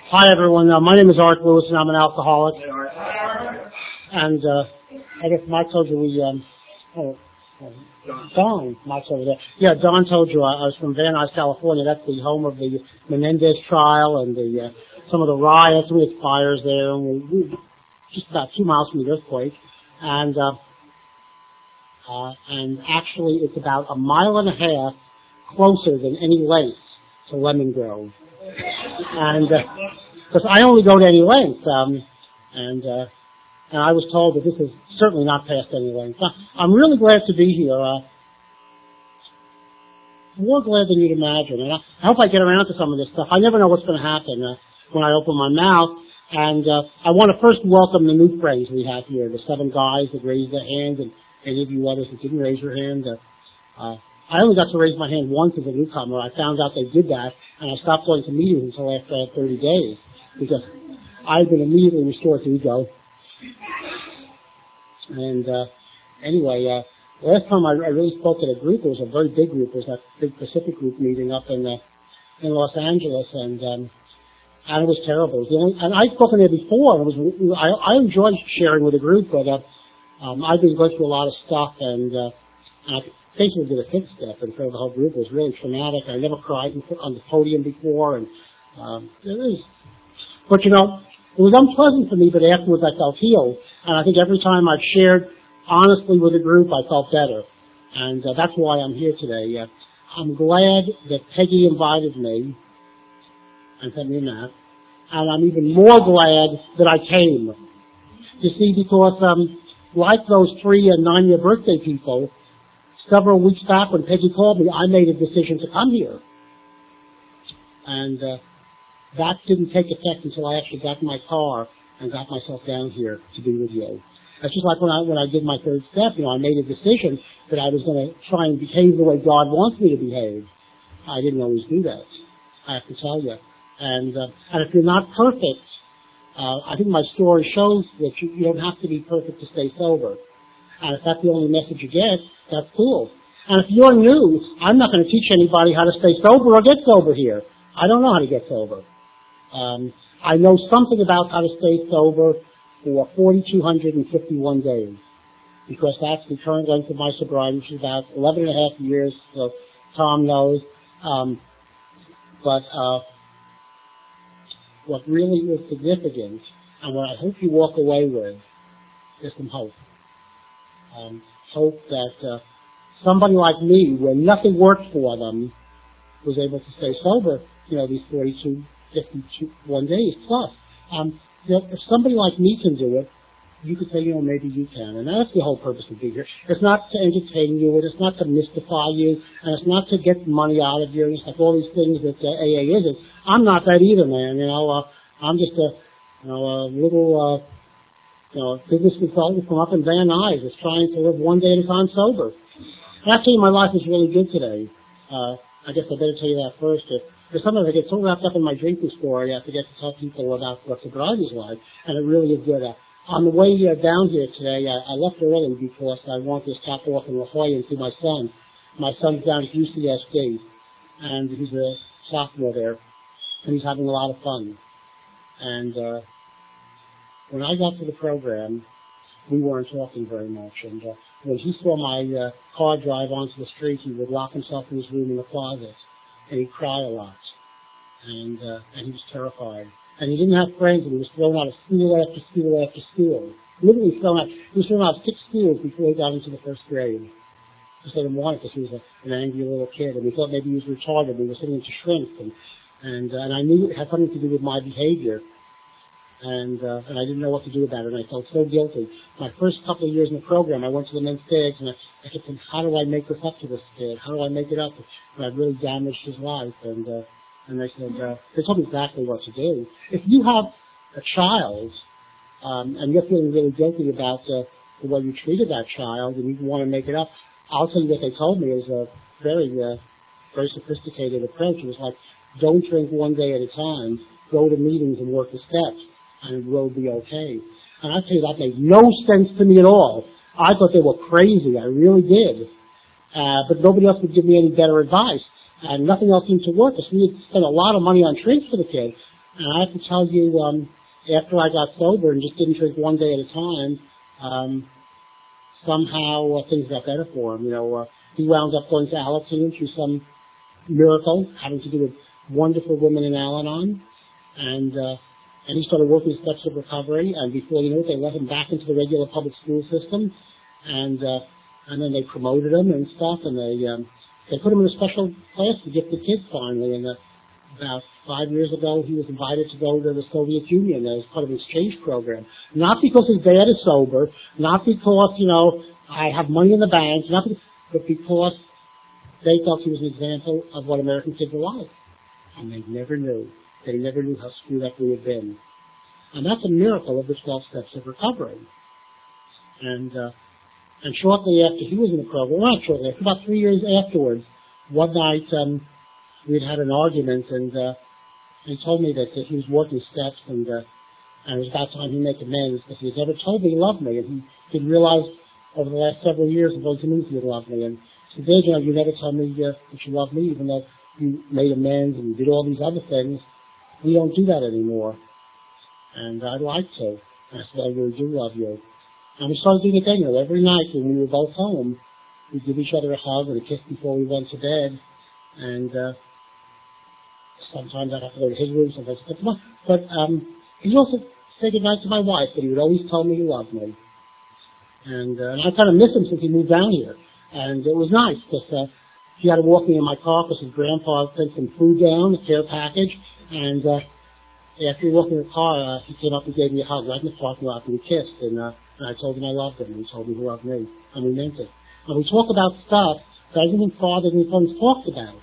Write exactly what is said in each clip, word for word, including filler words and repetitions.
Hi, everyone. Uh, my name is Art Lewis, and I'm an alcoholic. And uh, I guess Mike told you we, um, oh, Don, Mike's over there. Yeah, Don told you I, I was from Van Nuys, California. That's the home of the Menendez trial and the uh, some of the riots. We had fires there, and we, we just about two miles from the earthquake. And uh, uh, and actually, it's about a mile and a half closer than any length to Lemon Grove. And because uh, I only go to any length, um, and uh, and I was told that this is certainly not past any length. I'm really glad to be here. Uh, more glad than you'd imagine. And I, I hope I get around to some of this stuff. I never know what's going to happen uh, when I open my mouth. And uh, I want to first welcome the new friends we have here, the seven guys that raised their hands, and any of you others that didn't raise your hand. Uh, uh, I only got to raise my hand once as a newcomer. I found out they did that, and I stopped going to meetings until after thirty days, because I've been immediately restored to ego. And uh, anyway, uh, last time I, I really spoke at a group, it was a very big group. It was that big Pacific group meeting up in uh, in Los Angeles, and um, and it was terrible. It was the only, and I'd spoken there before. And it was I, I enjoyed sharing with the group, but uh, um, I've been going through a lot of stuff, and, uh, and I basically did a hit step in front of the whole group. It was really traumatic. I never cried on the podium before, and um, it was. But you know, it was unpleasant for me, but afterwards I felt healed. And I think every time I've shared honestly with a group, I felt better. And uh, that's why I'm here today. Uh, I'm glad that Peggy invited me and sent me a map. And I'm even more glad that I came. You see, because um, like those three and nine-year birthday people, several weeks back when Peggy called me, I made a decision to come here. And uh, that didn't take effect until I actually got in my car and got myself down here to be with you. It's just like when I when I did my third step, you know, I made a decision that I was going to try and behave the way God wants me to behave. I didn't always do that, I have to tell you. And uh, and if you're not perfect, uh, I think my story shows that you, you don't have to be perfect to stay sober. And if that's the only message you get, that's cool. And if you're new, I'm not going to teach anybody how to stay sober or get sober here. I don't know how to get sober. Um, I know something about how to stay sober for four thousand two hundred fifty-one days, because that's the current length of my sobriety, which is about eleven and a half years, so Tom knows. Um, but uh, what really is significant, and what I hope you walk away with, is some hope. Um, hope that uh, somebody like me, when nothing worked for them, was able to stay sober, you know, these forty-two, fifty-one days plus. Um, you know, if somebody like me can do it, you could say, you know, maybe you can. And that's the whole purpose of being here. It's not to entertain you, it's not to mystify you, and it's not to get money out of you. It's like all these things that uh, A A is. I'm not that either, man. You know, uh, I'm just a, you know, a little, uh, you know, business consultant from up in Van Nuys that's trying to live one day at a time sober. And actually, my life is really good today. Uh, I guess I better tell you that first. If, if sometimes I get so wrapped up in my drinking story, I forget to tell people about what sobriety is like, and it really is good. Uh, on the way uh, down here today, I, I left early because I wanted to stop off in La Jolla and see my son. My son's down at U C S D, and he's a sophomore there, and he's having a lot of fun. And uh, when I got to the program, we weren't talking very much, and uh, when he saw my uh, car drive onto the street, he would lock himself in his room in the closet, and he'd cry a lot, and uh, and he was terrified. And he didn't have friends, and he was thrown out of school after school after school. Literally thrown out. He was thrown out of six schools before he got into the first grade. Because they didn't want it, because he was a, an angry little kid, and we thought maybe he was retarded. We were sitting into shrimp, and and, uh, and I knew it had something to do with my behavior. And uh, and I didn't know what to do about it, and I felt so guilty. My first couple of years in the program, I went to the men's tags, and I, I kept thinking, how do I make this up to this kid? How do I make it up? And I'd really damaged his life, and uh, and they said, uh, they told me exactly what to do. If you have a child, um, and you're feeling really guilty about uh, the way you treated that child, and you want to make it up, I'll tell you what they told me is a very, uh, very sophisticated approach. It was like, don't drink one day at a time. Go to meetings and work the steps, and it will be okay. And I tell you, that made no sense to me at all. I thought they were crazy. I really did. Uh, but nobody else would give me any better advice. And nothing else seemed to work. So we had spent a lot of money on drinks for the kid. And I have to tell you, um, after I got sober and just didn't drink one day at a time, um, somehow uh, things got better for him. You know, uh, he wound up going to Alateen through some miracle having to do with wonderful women in Al-Anon, and uh, and he started working steps of recovery. And before you know it, they let him back into the regular public school system, and uh, and then they promoted him and stuff, and they um, they put him in a special class for gifted kids finally. And uh, about five years ago, he was invited to go to the Soviet Union as part of an exchange program. Not because his dad is sober, not because you know I have money in the bank, not because, but because they felt he was an example of what American kids are like. And they never knew. They never knew how screwed up we had been. And that's a miracle of the twelve steps of recovery. And uh, and shortly after he was in the program, well, not shortly, after about three years afterwards, one night um, we had had an argument, and uh, he told me that, that he was working steps, and, uh, and it was about time he make amends, because he had never told me he loved me, and he didn't realize over the last several years of those means he had loved me. And he said, you know, you never told me uh, that you loved me, even though you made amends and you did all these other things. We don't do that anymore. And I'd like to. I said, I really do love you. And we started doing it then. You know, every night when we were both home, we'd give each other a hug and a kiss before we went to bed. And uh, sometimes I'd have to go to his room, sometimes I'd go to mine. But um, he'd also say goodnight to my wife, but he would always tell me he loved me. And, uh, and I kind of miss him since he moved down here. And it was nice because uh, he had to walk me in my car because his grandpa sent some food down, a care package, and uh, after he walked in the car, uh, he came up and gave me a hug right in the parking lot, and we kissed, and, uh, and I told him I loved him, and he told me he loved me, and we meant it. And we talk about stuff that I didn't think Father and his sons talked about.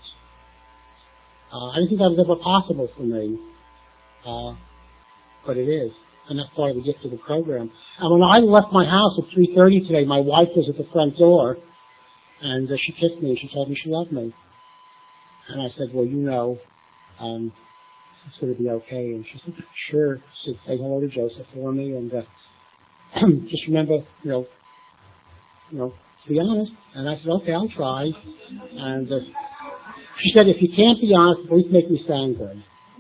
Uh, I didn't think that was ever possible for me, uh, but it is, and that's part of the gift of the program. And when I left my house at three thirty today, my wife was at the front door, and uh, she kissed me, and she told me she loved me. And I said, well, you know, um, it's going to be okay. And she said, sure. She said, say hello to Joseph for me, and uh, just remember, you know, you know, to be honest. And I said, okay, I'll try. And uh, she said, if you can't be honest, at least make me sound good.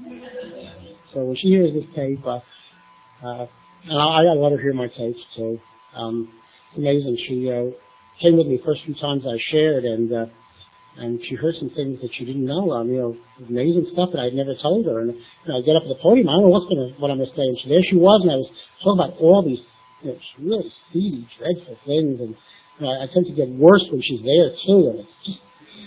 So when she hears this tape, uh, uh, and I, I got to let her hear my tapes too. Um, it's amazing. She uh, came with me the first few times I shared, and uh, and she heard some things that she didn't know. Um, you know, amazing stuff that I'd never told her. And you know, I get up at the podium, I don't know what's gonna, what I'm going to say. And she, there she was, and I was talking about all these, you know, really seedy, dreadful things. And you know, I tend to get worse when she's there too. And it's just,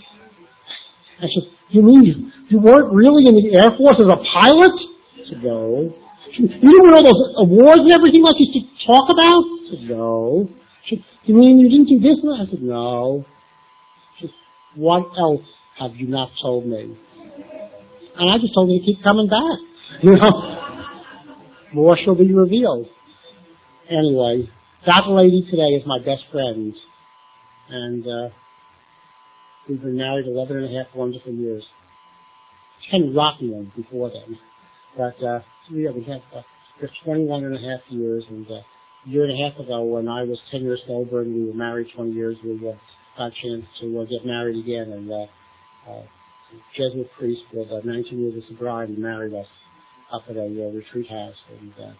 I said, you mean you, you weren't really in the Air Force as a pilot? I said, no. She, you didn't win all those awards and everything like you used to talk about? I said, no. She, you mean you didn't do this? I said, no. She said, what else have you not told me? And I just told her to keep coming back. You know, more shall be revealed. Anyway, that lady today is my best friend, and uh, we've been married eleven and a half wonderful years. Ten rocky ones before then, but uh, yeah, we have uh, for twenty-one and a half years, and uh, a year and a half ago, when I was ten years sober and we were married twenty years, we uh, got a chance to uh, get married again, and uh, uh, Jesuit priest with uh, nineteen years of sobriety married us up at a uh, retreat house, and uh,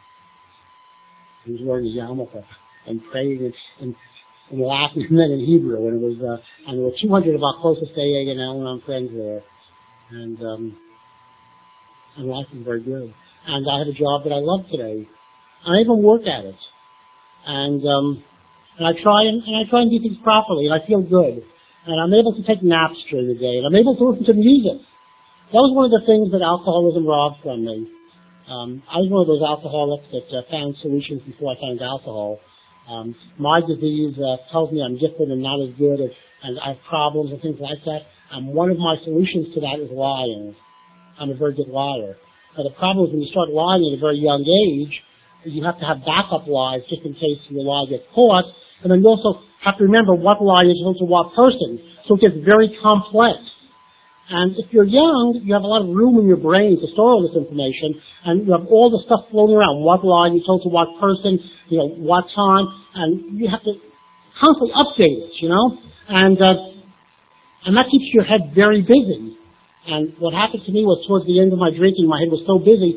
he was wearing a yarmulke and praying in, in, in Latin and then in Hebrew, and it was uh, and there were two hundred of our closest A A and Al-Anon friends there, and um, and life was very good. And I have a job that I love today. I even work at it, and um, and I try and, and I try and do things properly, and I feel good. And I'm able to take naps during the day, and I'm able to listen to music. That was one of the things that alcoholism robbed from me. Um, I was one of those alcoholics that uh, found solutions before I found alcohol. Um, my disease uh, tells me I'm different and not as good, and, and I have problems and things like that. And one of my solutions to that is lying. I'm a very good liar. Now, the problem is when you start lying at a very young age, you have to have backup lies just in case your lie gets caught. And then you also have to remember what lie is told to what person. So it gets very complex. And if you're young, you have a lot of room in your brain to store all this information, and you have all the stuff floating around. What lie you told to what person, you know, what time, and you have to constantly update it, you know? And, uh, and that keeps your head very busy. And what happened to me was towards the end of my drinking, my head was so busy,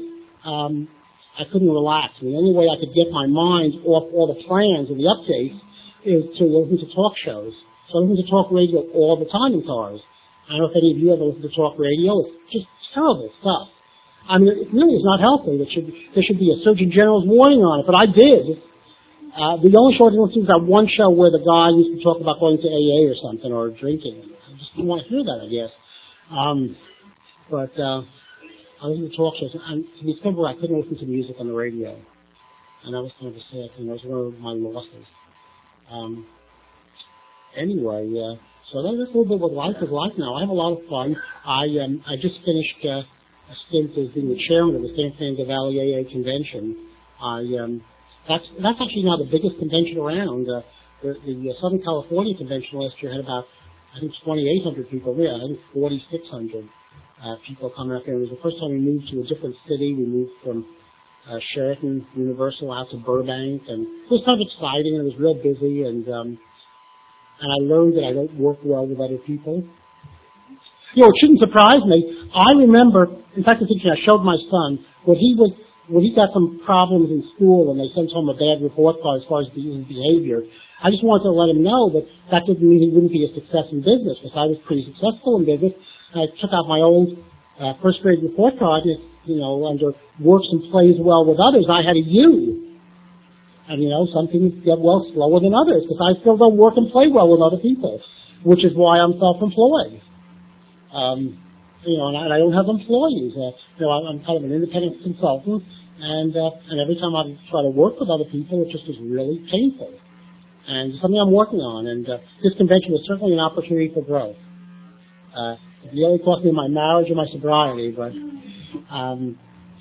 um, I couldn't relax. The only way I could get my mind off all the plans and the updates is to listen to talk shows. So I listen to talk radio all the time in cars. I don't know if any of you ever listen to talk radio. It's just terrible stuff. I mean, it really is not healthy. There should, there should be a Surgeon General's warning on it, but I did. Uh, the only show I didn't listen to was that one show where the guy used to talk about going to A A or something, or drinking. I just didn't want to hear that, I guess. Um, but uh, I listened to talk shows, and to be simple, I couldn't listen to music on the radio. And that was kind of a sad thing. That was one of my losses. Um, anyway, uh, so that's a little bit what life is like now. I have a lot of fun. I um, I just finished uh, a stint as being the chairman of the San Fernando Valley A A convention. I um, that's that's actually now the biggest convention around. Uh, the, the uh, Southern California convention last year had about I think twenty-eight hundred people there. I think forty-six hundred uh, people coming up there. It was the first time we moved to a different city. We moved from uh, Sheraton Universal out to Burbank, and it was kind of exciting. It was real busy, and um, and I learned that I don't work well with other people. You know, it shouldn't surprise me. I remember, in fact, I think I showed my son when he was when he got some problems in school and they sent home a bad report card as far as his behavior. I just wanted to let him know that that didn't mean he wouldn't be a success in business, because I was pretty successful in business. I took out my old uh, first grade report card, and, you know, under works and plays well with others, I had a U. And, you know, some things get well slower than others, because I still don't work and play well with other people, which is why I'm self-employed. Um, you know, and I, and I don't have employees. Uh, you know, I'm kind of an independent consultant, and uh, and every time I try to work with other people, it just is really painful. And it's something I'm working on, and uh, this convention was certainly an opportunity for growth. Uh, it nearly cost me my marriage and my sobriety, but um,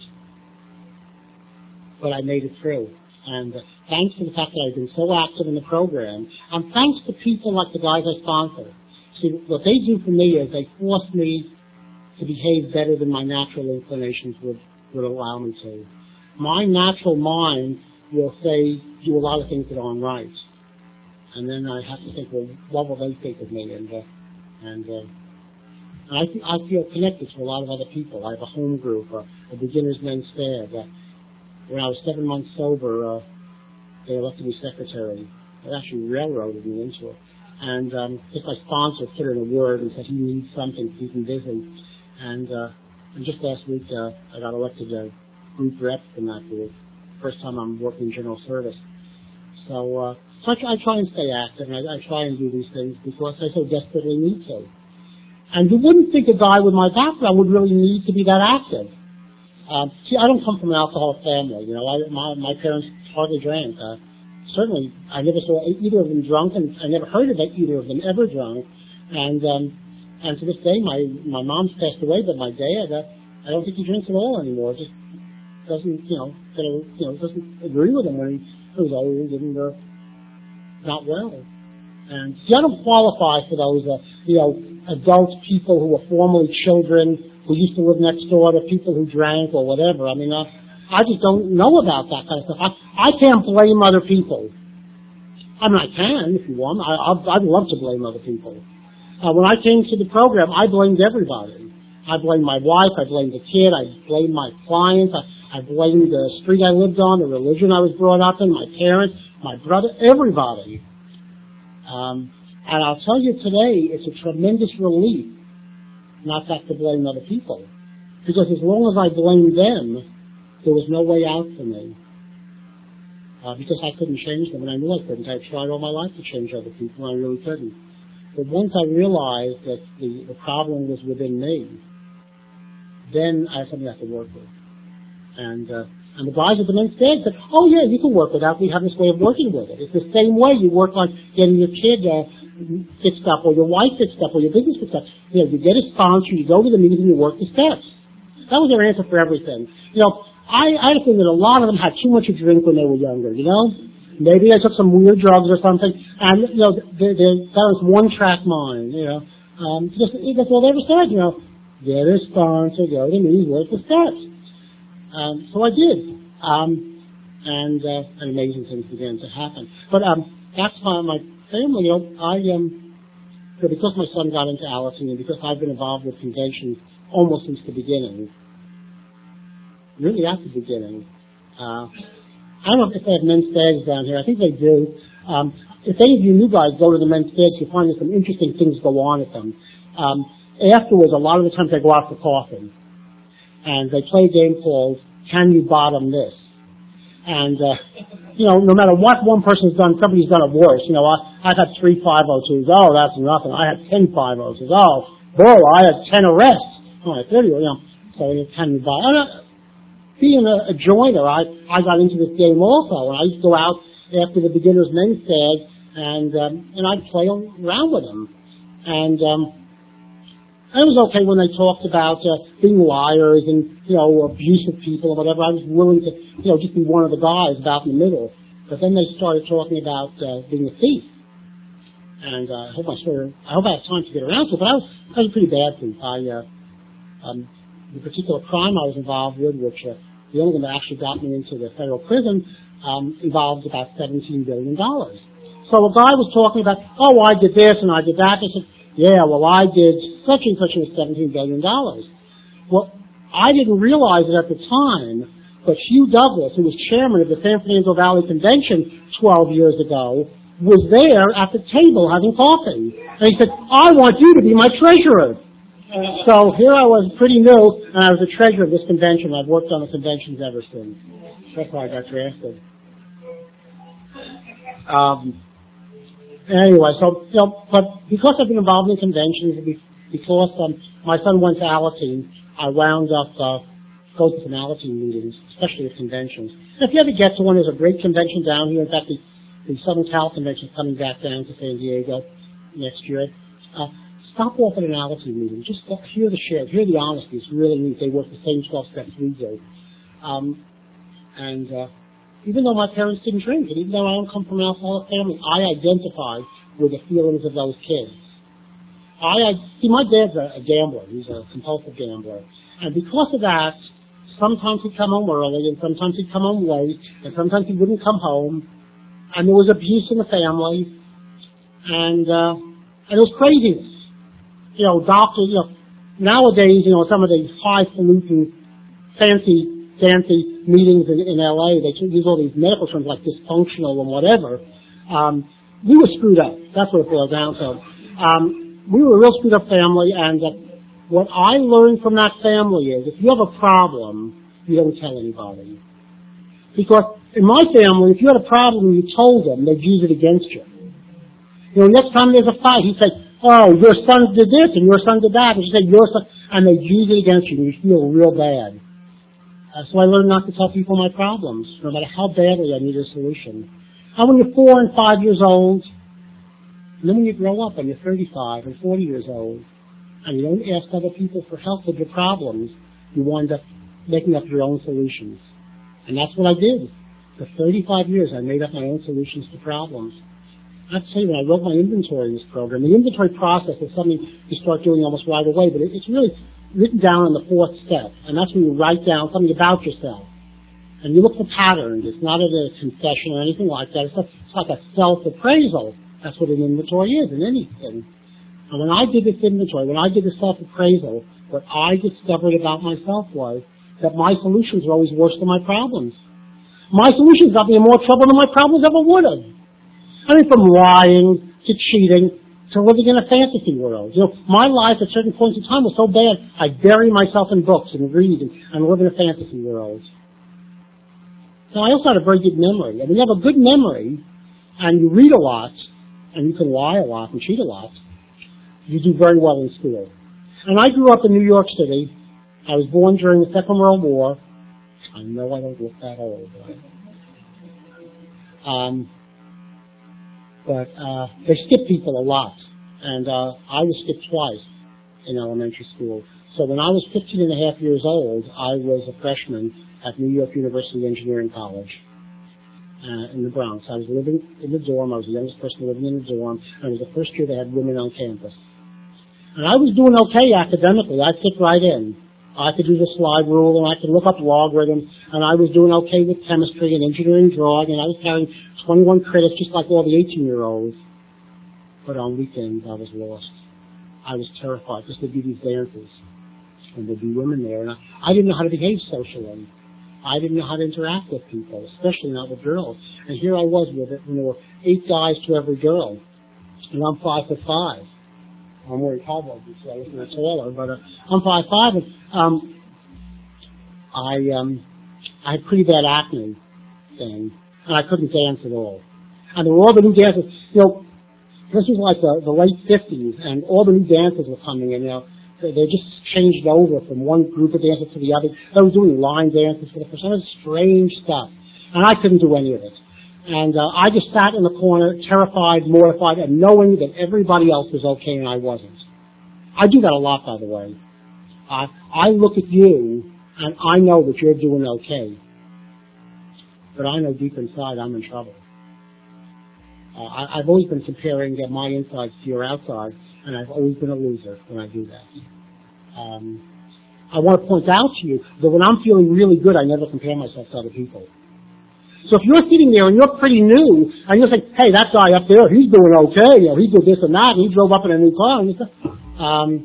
but I made it through. And uh, thanks to the fact that I've been so active in the program, and thanks to people like the guys I sponsor. See, what they do for me is they force me to behave better than my natural inclinations would, would allow me to. My natural mind will say, do a lot of things that aren't right. And then I have to think, well, what will they think of me? And, uh, and, uh, and I, th- I feel connected to a lot of other people. I have a home group, uh, a beginner's men's fad. Uh, when I was seven months sober, uh, they elected me secretary. They actually railroaded me into it. And um, just my sponsor put in a word and said he needs something to keep him busy. And, uh, and just last week, uh, I got elected a group rep in that group. First time I'm working in general service. So, uh, so I, try, I try and stay active, and I, I try and do these things because I so desperately need to. And you wouldn't think a guy with my background would really need to be that active. Um, see, I don't come from an alcoholic family. You know, I, my, my parents hardly drank. Uh, Certainly, I never saw either of them drunk, and I never heard of either of them ever drunk. And um, and to this day, my my mom's passed away, but my dad, uh, I don't think he drinks at all anymore. Just doesn't, you know, you know, doesn't agree with him when he was old and uh, not well. And see, I don't qualify for those, uh, you know, adult people who were formerly children who used to live next door to people who drank or whatever. I mean, uh, I just don't know about that kind of stuff. I, I can't blame other people. I mean, I can if you want. I, I'd, I'd love to blame other people. Uh, when I came to the program, I blamed everybody. I blamed my wife. I blamed the kid. I blamed my clients. I, I blamed the street I lived on, the religion I was brought up in, my parents, my brother, everybody. Um, and I'll tell you today, it's a tremendous relief not to have to blame other people. Because as long as I blame them, there was no way out for me, uh, because I couldn't change them, and I knew I couldn't. I tried all my life to change other people, and I really couldn't. But once I realized that the, the problem was within me, then I had something I could work with. And uh, and the guys at the men's fad said, oh yeah, you can work with that. We have this way of working with it. It's the same way you work on getting your kid uh, fixed up, or your wife fixed up, or your business fixed up. You know, you get a sponsor, you go to the meeting, you work the steps. That was their answer for everything. You know, I, I think that a lot of them had too much to drink when they were younger, you know? Maybe they took some weird drugs or something, and, you know, they, they, that was one-track mind, you know? Um, just, that's all they ever said, you know? Get a sponsor, go to me, work the steps. Um, so I did. Um, and, uh, and amazing things began to happen. But, um, that's my, my family, you know, I, um, because my son got into Allison, and because I've been involved with conventions almost since the beginning, really at the beginning. Uh, I don't know if they have men's fads down here. I think they do. Um, if any of you new guys go to the men's fads, you find that some interesting things go on at them. Um, afterwards, a lot of the times they go out for coffee, and they play a game called Can You Bottom This? And, uh, you know, no matter what one person's done, somebody's done it worse. You know, I, I've had three five oh twos. Oh, that's nothing. I had ten five oh twos. Oh, bull, I had ten arrests. Oh, I thirty, you know. So, can you bottom? Uh, being a, a joiner, I, I got into this game also. And I used to go out after the beginner's men's fad, and, um, and I'd play around with them. And, um, it was okay when they talked about uh, being liars and, you know, abusive people or whatever. I was willing to, you know, just be one of the guys about in the middle. But then they started talking about uh, being a thief. And uh, I hope I sort of, I hope I have time to get around to it. But I was, I was a pretty bad thief. I, uh, um, the particular crime I was involved with, which uh, the only one that actually got me into the federal prison, um, involved about seventeen billion dollars. So a guy was talking about, oh, I did this and I did that. I said, yeah, well, I did such and such with seventeen billion dollars. Well, I didn't realize it at the time, but Hugh Douglas, who was chairman of the San Fernando Valley Convention twelve years ago, was there at the table having coffee. And he said, I want you to be my treasurer. So here I was, pretty new, and I was the treasurer of this convention. I've worked on the conventions ever since. That's why I got drafted. Um, anyway, so, you know, but because I've been involved in conventions, because um, my son went to Alateen, I wound up uh, going to some Alateen meetings, especially at conventions. And if you ever get to one, there's a great convention down here. In fact, the, the Southern Cal Convention is coming back down to San Diego next year. Uh, stop off at an Alateen meeting. Just hear the share, hear the honesty. It's really neat. They work the same twelve steps we do. Um, and uh, even though my parents didn't drink, and even though I don't come from an alcoholic family, I identify with the feelings of those kids. I, I see, my dad's a, a gambler. He's a compulsive gambler. And because of that, sometimes he'd come home early, and sometimes he'd come home late, and sometimes he wouldn't come home. And there was abuse in the family, and uh, and it was craziness. You know, doctors, you know, nowadays, you know, some of the highfalutin, fancy, fancy meetings in, in L A, they use all these medical terms like dysfunctional and whatever. Um, we were screwed up. That's what it boiled down to. Um, we were a real screwed up family, and uh, what I learned from that family is if you have a problem, you don't tell anybody. Because in my family, if you had a problem and you told them, they'd use it against you. You know, next time there's a fight, he'd say, oh, your son did this and your son did that. And you say, your son, and they'd use it against you, and you feel real bad. Uh, so I learned not to tell people my problems, no matter how badly I need a solution. And when you're four and five years old, and then when you grow up and you're thirty-five and forty years old, and you don't ask other people for help with your problems, you wind up making up your own solutions. And that's what I did. For thirty-five years, I made up my own solutions to problems. I have to say, when I wrote my inventory in this program, the inventory process is something you start doing almost right away, but it's really written down in the fourth step, and that's when you write down something about yourself. And you look for patterns. It's not a confession or anything like that. It's like, it's like a self-appraisal. That's what an inventory is in anything. And when I did this inventory, when I did the self-appraisal, what I discovered about myself was that my solutions were always worse than my problems. My solutions got me in more trouble than my problems ever would have. I mean, from lying to cheating to living in a fantasy world. You know, my life at certain points in time was so bad, I bury myself in books and read and, and live in a fantasy world. So I also had a very good memory. I mean, you have a good memory, and you read a lot, and you can lie a lot and cheat a lot, you do very well in school. And I grew up in New York City. I was born during the Second World War. I know I don't look that old. Right? Um, but uh, they skip people a lot. And uh, I was skipped twice in elementary school. So when I was fifteen and a half years old, I was a freshman at New York University Engineering College uh, in the Bronx. I was living in the dorm. I was the youngest person living in the dorm. And it was the first year they had women on campus. And I was doing okay academically. I fit right in. I could do the slide rule, and I could look up logarithms, and I was doing okay with chemistry and engineering drawing, and I was carrying twenty-one credits just like all the eighteen-year-olds. But on weekends, I was lost. I was terrified because there'd be these dances, and there'd be women there, and I, I didn't know how to behave socially. I didn't know how to interact with people, especially not with girls. And here I was with it, and there were eight guys to every girl. And I'm five foot five. I'm wearing cowboy boots, so I wasn't that taller, but uh, I'm five five. And um, I um, I had pretty bad acne thing, and I couldn't dance at all. And there were all the new dances. You know, this was like the, the late fifties, and all the new dances were coming in. You know, they, they just changed over from one group of dancers to the other. They were doing line dances for the first time. It was strange stuff, and I couldn't do any of it. And uh, I just sat in the corner, terrified, mortified, and knowing that everybody else was okay and I wasn't. I do that a lot, by the way. Uh, I look at you, and I know that you're doing okay. But I know deep inside I'm in trouble. Uh, I, I've always been comparing uh, my insides to your outside, and I've always been a loser when I do that. Um, I want to point out to you that when I'm feeling really good, I never compare myself to other people. So if you're sitting there and you're pretty new, and you're saying, hey, that guy up there, he's doing okay, you know, he did this and that, and he drove up in a new car, and you say, um,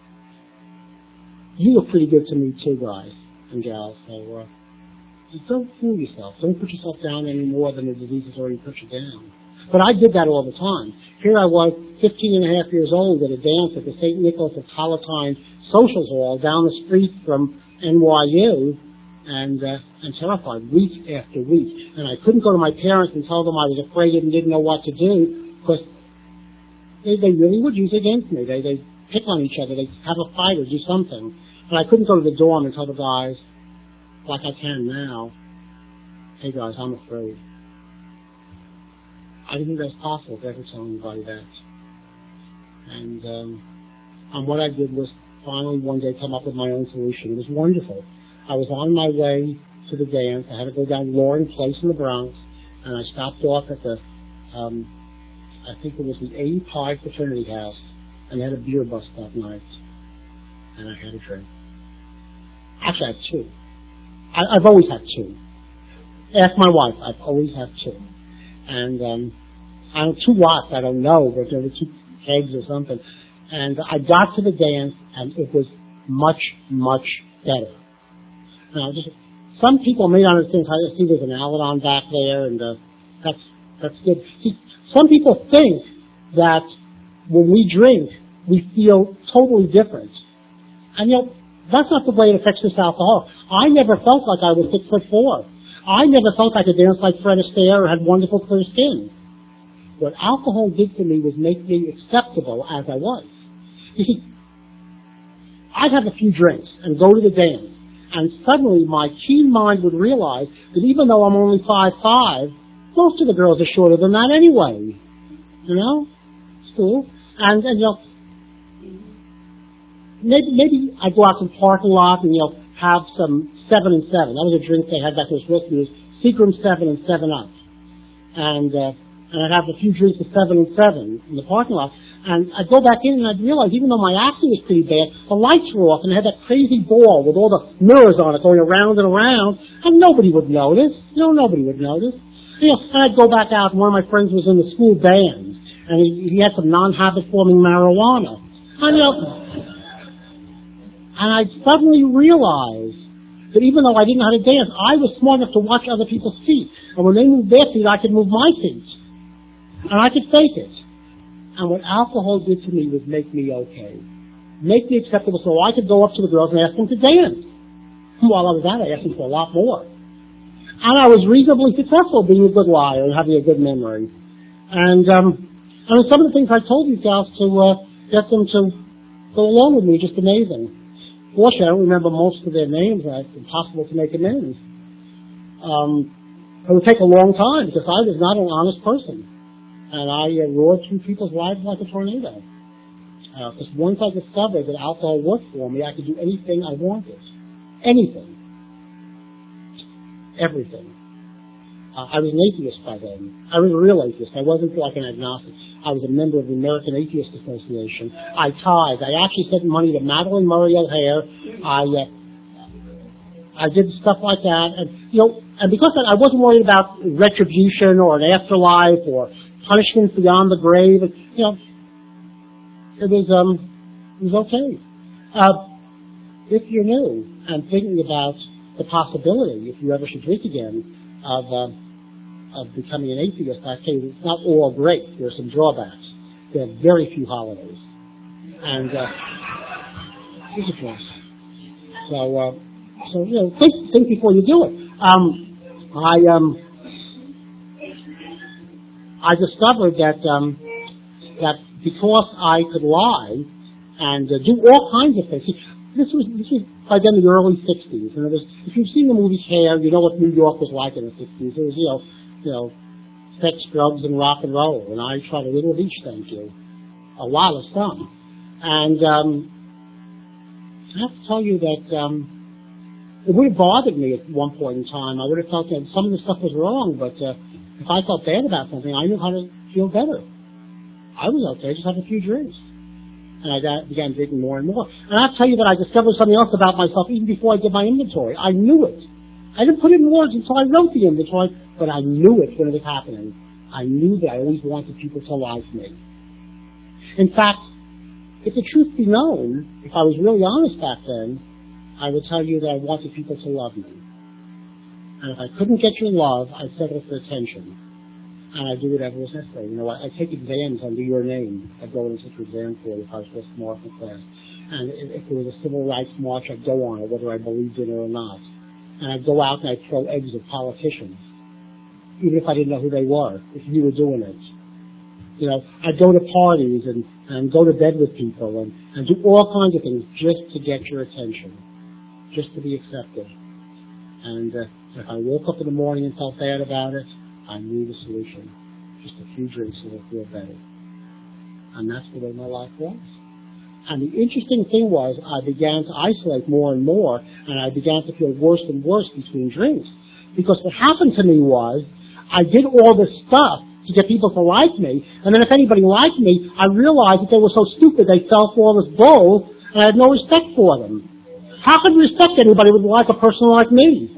you look pretty good to me too, guys and gals, so uh, don't fool yourself. Don't put yourself down any more than the disease has already put you down. But I did that all the time. Here I was, fifteen and a half years old, at a dance at the Saint Nicholas of Palatine Social Hall down the street from N Y U, and uh, and terrified week after week. And I couldn't go to my parents and tell them I was afraid and didn't know what to do, because they, they really would use it against me. They they pick on each other. They have a fight or do something. But I couldn't go to the dorm and tell the guys, like I can now, hey guys, I'm afraid. I didn't think that was possible to ever tell anybody that. And, um, and what I did was finally one day come up with my own solution. It was wonderful. I was on my way to the dance. I had to go down Loring Place in the Bronx, and I stopped off at the, um, I think it was the eighty Pi Fraternity House, and they had a beer bus that night. And I had a drink. Actually, I had two. I, I've always had two. Ask my wife. I've always had two. And um, I don't two watts. I don't know, but there were two kegs or something. And I got to the dance, and it was much, much better. Now, just some people may not understand. I see there's an Al-Anon back there, and uh, that's that's good. See, some people think that when we drink, we feel totally different, and you know that's not the way it affects this alcohol. I never felt like I was six foot four. I never felt I could dance like Fred Astaire or had wonderful clear skin. What alcohol did to me was make me acceptable as I was. You see, I'd have a few drinks and go to the dance, and suddenly my keen mind would realize that even though I'm only five five, most of the girls are shorter than that anyway. You know? School. And, and you know, maybe, maybe I'd go out to the parking lot and, you know, have some seven and seven. That was a drink they had back in Switzerland. It was Seagram seven and seven up. And, uh, and I'd have a few drinks of seven and seven in the parking lot. And I'd go back in and I'd realize even though my acting was pretty bad, the lights were off and I had that crazy ball with all the mirrors on it going around and around, and nobody would notice. You know, nobody would notice. You know, and I'd go back out, and one of my friends was in the school band, and he, he had some non-habit forming marijuana. And, you know, and I suddenly realized that even though I didn't know how to dance, I was smart enough to watch other people's feet. And when they moved their feet, I could move my feet. And I could fake it. And what alcohol did to me was make me okay. Make me acceptable so I could go up to the girls and ask them to dance. And while I was at it, I asked them for a lot more. And I was reasonably successful being a good liar and having a good memory. And, um, and some of the things I told these gals to uh, get them to go along with me, just amazing. Fortunately, I don't remember most of their names. It's impossible to make amends. Um, it would take a long time because I was not an honest person. And I uh, roared through people's lives like a tornado. Because uh, once I discovered that alcohol worked for me, I could do anything I wanted. Anything. Everything. Uh, I was an atheist by then. I was a real atheist. I wasn't like an agnostic. I was a member of the American Atheist Association. I tithed. I actually sent money to Madeline Murray O'Hare. I uh, I did stuff like that. And, you know, and because I wasn't worried about retribution or an afterlife or punishment beyond the grave, you know, it was, um, it was okay. Uh, if you're new and thinking about the possibility, if you ever should drink again, of uh, of becoming an atheist, I tell you, it's not all great. There are some drawbacks. There are very few holidays. And, uh, here's a choice. So, uh, so, you know, think, think before you do it. Um, I, um, I discovered that, um, that because I could lie and uh, do all kinds of things. This was, this was by then in the early sixties. And it was, if you've seen the movie Hair, you know what New York was like in the sixties. It was, you know, you know, sex, drugs, and rock and roll. And I tried a little of each, thank you. A lot of some. And um, I have to tell you that um, it would have bothered me at one point in time. I would have felt that some of the stuff was wrong, but uh, if I felt bad about something, I knew how to feel better. I was okay, just have a few drinks. And I got, began drinking more and more. And I'll tell you that I discovered something else about myself even before I did my inventory. I knew it. I didn't put it in words until I wrote the inventory, but I knew it when it was happening. I knew that I always wanted people to like me. In fact, if the truth be known, if I was really honest back then, I would tell you that I wanted people to love me. And if I couldn't get your love, I'd settle for attention. And I'd do whatever was necessary. You know, I, I take exams under your name. I'd go into an exam for you if I was supposed to mark in class. And if, if there was a civil rights march, I'd go on it, whether I believed in it or not. And I'd go out and I'd throw eggs at politicians, even if I didn't know who they were, if you were doing it. You know, I'd go to parties and, and go to bed with people and, and do all kinds of things just to get your attention, just to be accepted. And uh, if I woke up in the morning and felt bad about it, I knew the solution. Just a few drinks and it'll feel better. And that's the way my life was. And the interesting thing was I began to isolate more and more, and I began to feel worse and worse between drinks. Because what happened to me was I did all this stuff to get people to like me, and then if anybody liked me, I realized that they were so stupid they fell for all this bull, and I had no respect for them. How could you respect anybody who would like a person like me?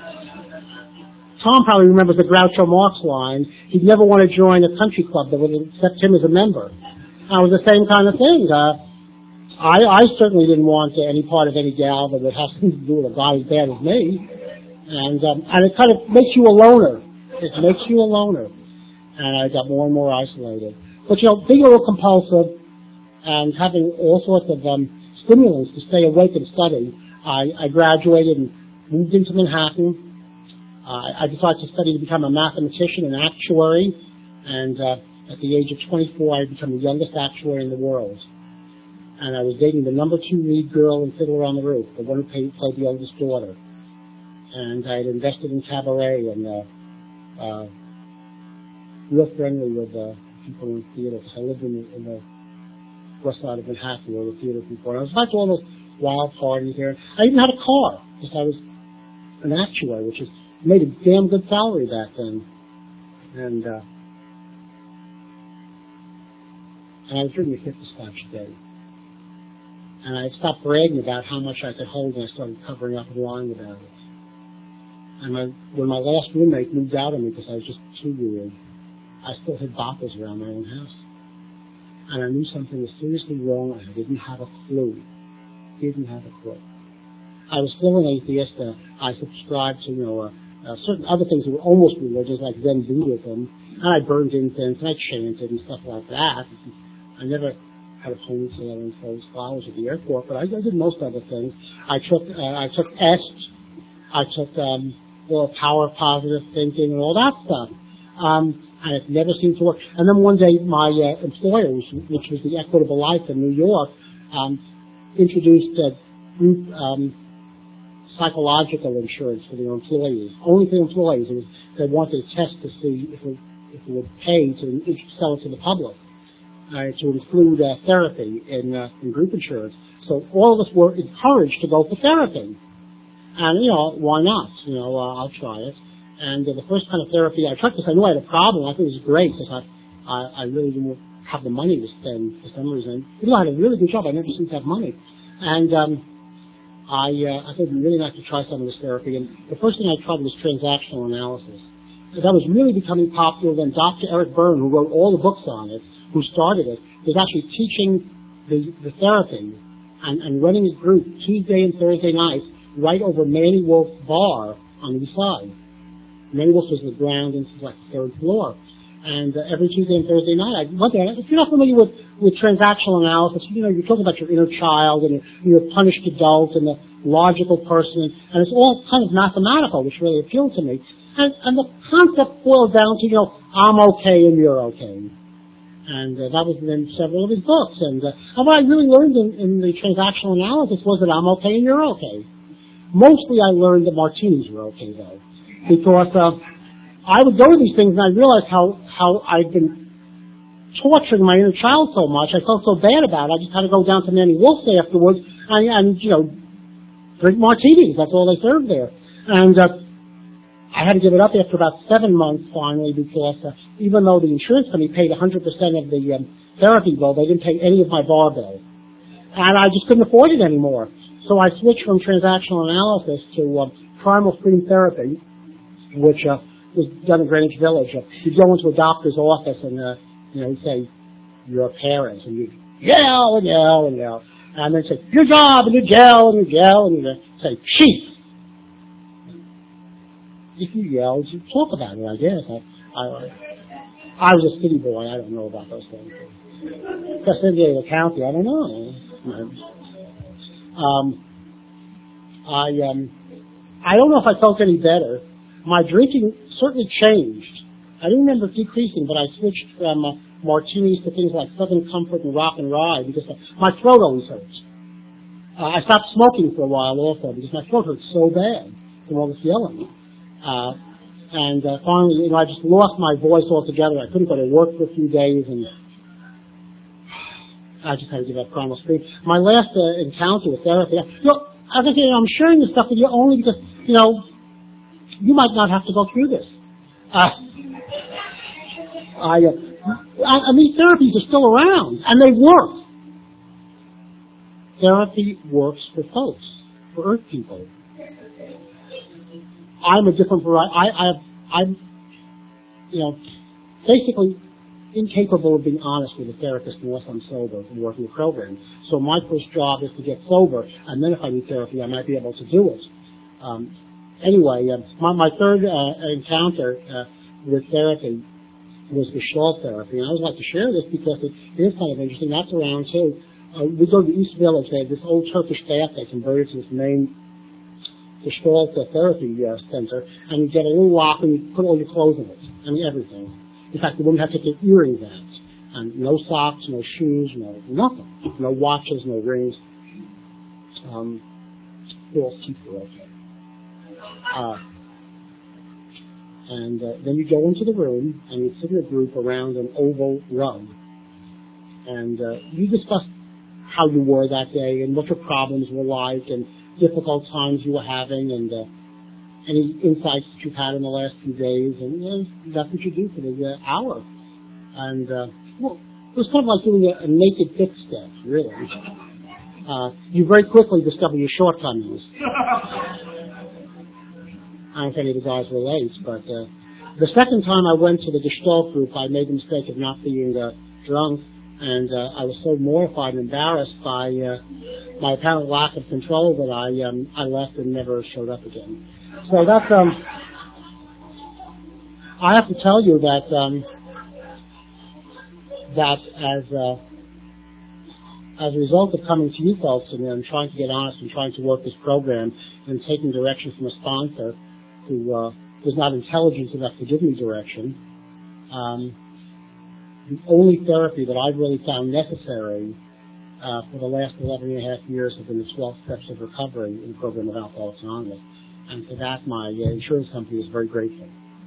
Tom probably remembers the Groucho Marx line, he'd never want to join a country club that would accept him as a member. And it was the same kind of thing. Uh, I, I certainly didn't want uh, any part of any gal that would have something to do with a guy as bad as me. And, um, and it kind of makes you a loner. It makes you a loner. And I got more and more isolated. But, you know, being a little compulsive and having all sorts of um, stimulants to stay awake and study, I, I graduated and moved into Manhattan. Uh, I decided to study to become a mathematician and actuary. And uh, at the age of twenty-four, I had become the youngest actuary in the world. And I was dating the number two lead girl in Fiddler on the Roof, the one who played, played the oldest daughter. And I had invested in cabaret and uh, uh, real friendly with uh, people in the theater, because I lived in, in the west side of Manhattan where the theater people were. I was back to all those wild parties there. I even had a car, because I was an actuary, which is, made a damn good salary back then. And, uh, and I was drinking a fifty scotch a day. And I stopped bragging about how much I could hold, and I started covering up and lying about it. And my, when my last roommate moved out on me because I was just too weird, I still had bottles around my own house. And I knew something was seriously wrong, and I didn't have a clue. Didn't have a clue. I was still an atheist. Uh, I subscribed to, you know, uh, uh, certain other things that were almost religious, like Zen Buddhism. And I burned incense, and I chanted and stuff like that. I never had a ponytail and closed flowers at the airport, but I, I did most other things. I took uh, I took S, I took um, well, power of positive thinking and all that stuff, um, and it never seemed to work. And then one day, my uh, employer, which, which was the Equitable Life in New York, um, introduced a group um, psychological insurance for their employees, only for employees. It was, they wanted a test to see if it, if it would pay to sell it to the public. Uh, to include uh, therapy in, uh, in group insurance. So all of us were encouraged to go for therapy. And, you know, why not? You know, uh, I'll try it. And uh, the first kind of therapy I tried, because I knew I had a problem, I thought it was great, because I, I, I really didn't have the money to spend for some reason. Even though I had a really good job, I never seemed to have money. And um, I, uh, I thought it would be really nice to try some of this therapy. And the first thing I tried was transactional analysis. That was really becoming popular. Then Doctor Eric Byrne, who wrote all the books on it, who started it, was actually teaching the, the therapy and, and running a group Tuesday and Thursday nights right over Manny Wolf's bar on the east side. Manny Wolf was the ground, and this is like the third floor. And uh, every Tuesday and Thursday night, I went there. If you're not familiar with, with transactional analysis, you know, you're talking about your inner child and your, your punished adult and the logical person, and it's all kind of mathematical, which really appealed to me. And, and the concept boiled down to, you know, I'm okay and you're okay. And uh, that was in several of his books. And, uh, and what I really learned in, in the transactional analysis was that I'm okay and you're okay. Mostly I learned that martinis were okay, though, because uh, I would go to these things and I realized how, how I'd been torturing my inner child so much. I felt so bad about it. I just had to go down to Manny Wolf's afterwards and, and you know, drink martinis. That's all they served there. And uh, I had to give it up after about seven months finally because uh, even though the insurance company paid one hundred percent of the um, therapy bill, they didn't pay any of my bar bill. And I just couldn't afford it anymore. So I switched from transactional analysis to uh, primal screen therapy, which uh, was done in Greenwich Village. Uh, you go into a doctor's office and, uh, you know, you say, you're a parent, and you yell and yell and yell. And then say, your job, and you yell and you yell, and you say, chief. If you yell, you talk about it, I guess. I, I, I was a city boy. I don't know about those things. Just San Diego County, I don't know. Um, I, um, I don't know if I felt any better. My drinking certainly changed. I didn't remember decreasing, but I switched from uh, martinis to things like Southern Comfort and Rock and Rye because uh, my throat always hurts. Uh, I stopped smoking for a while also because my throat hurt so bad from all this yelling. Uh, and uh, finally, you know, I just lost my voice altogether. I couldn't go to work for a few days, and I just had to give up primal screen. My last uh, encounter with therapy, you know, as I say, I'm sharing this stuff with you only because, you know, you might not have to go through this. Uh, I, uh, I, I mean, therapies are still around, and they work. Therapy works for folks, for Earth people. I'm a different variety. I, I, I'm, you know, basically incapable of being honest with a therapist unless I'm sober and working a program. So my first job is to get sober, and then if I need therapy, I might be able to do it. Um, anyway, uh, my, my third uh, encounter uh, with therapy was Gestalt therapy, and I would like to share this because it, it is kind of interesting. That's around too. Uh, we go to the East Village. They have this old Turkish bath they converted to this main Gestalt uh, therapy uh, center, and you get a little lock and you put all your clothes in it. I mean, everything. In fact, the women have to take their earrings out, and no socks, no shoes, no nothing, no watches, no rings. Um, all teeth are okay. Uh, and uh, then you go into the room and you sit in a group around an oval rug, and uh, you discuss how you were that day and what your problems were like and difficult times you were having and uh, any insights that you've had in the last few days, and uh, that's what you do for the uh, hour. And uh, well, it was kind of like doing a, a naked fit step, really. Uh, you very quickly discover your shortcomings. I don't think any of the guys relate, but uh, the second time I went to the Gestalt group, I made the mistake of not being uh, drunk, and uh, I was so mortified and embarrassed by uh, my apparent lack of control that I um, I left and never showed up again. So that's um. I have to tell you that um, that as uh, as a result of coming to you folks and, and trying to get honest and trying to work this program and taking direction from a sponsor who uh, was not intelligent enough to give me direction, um, the only therapy that I've really found necessary uh, for the last eleven and a half years have been the twelve steps of recovery in the program of Alcoholics Anonymous. And for that, my uh, insurance company is very grateful.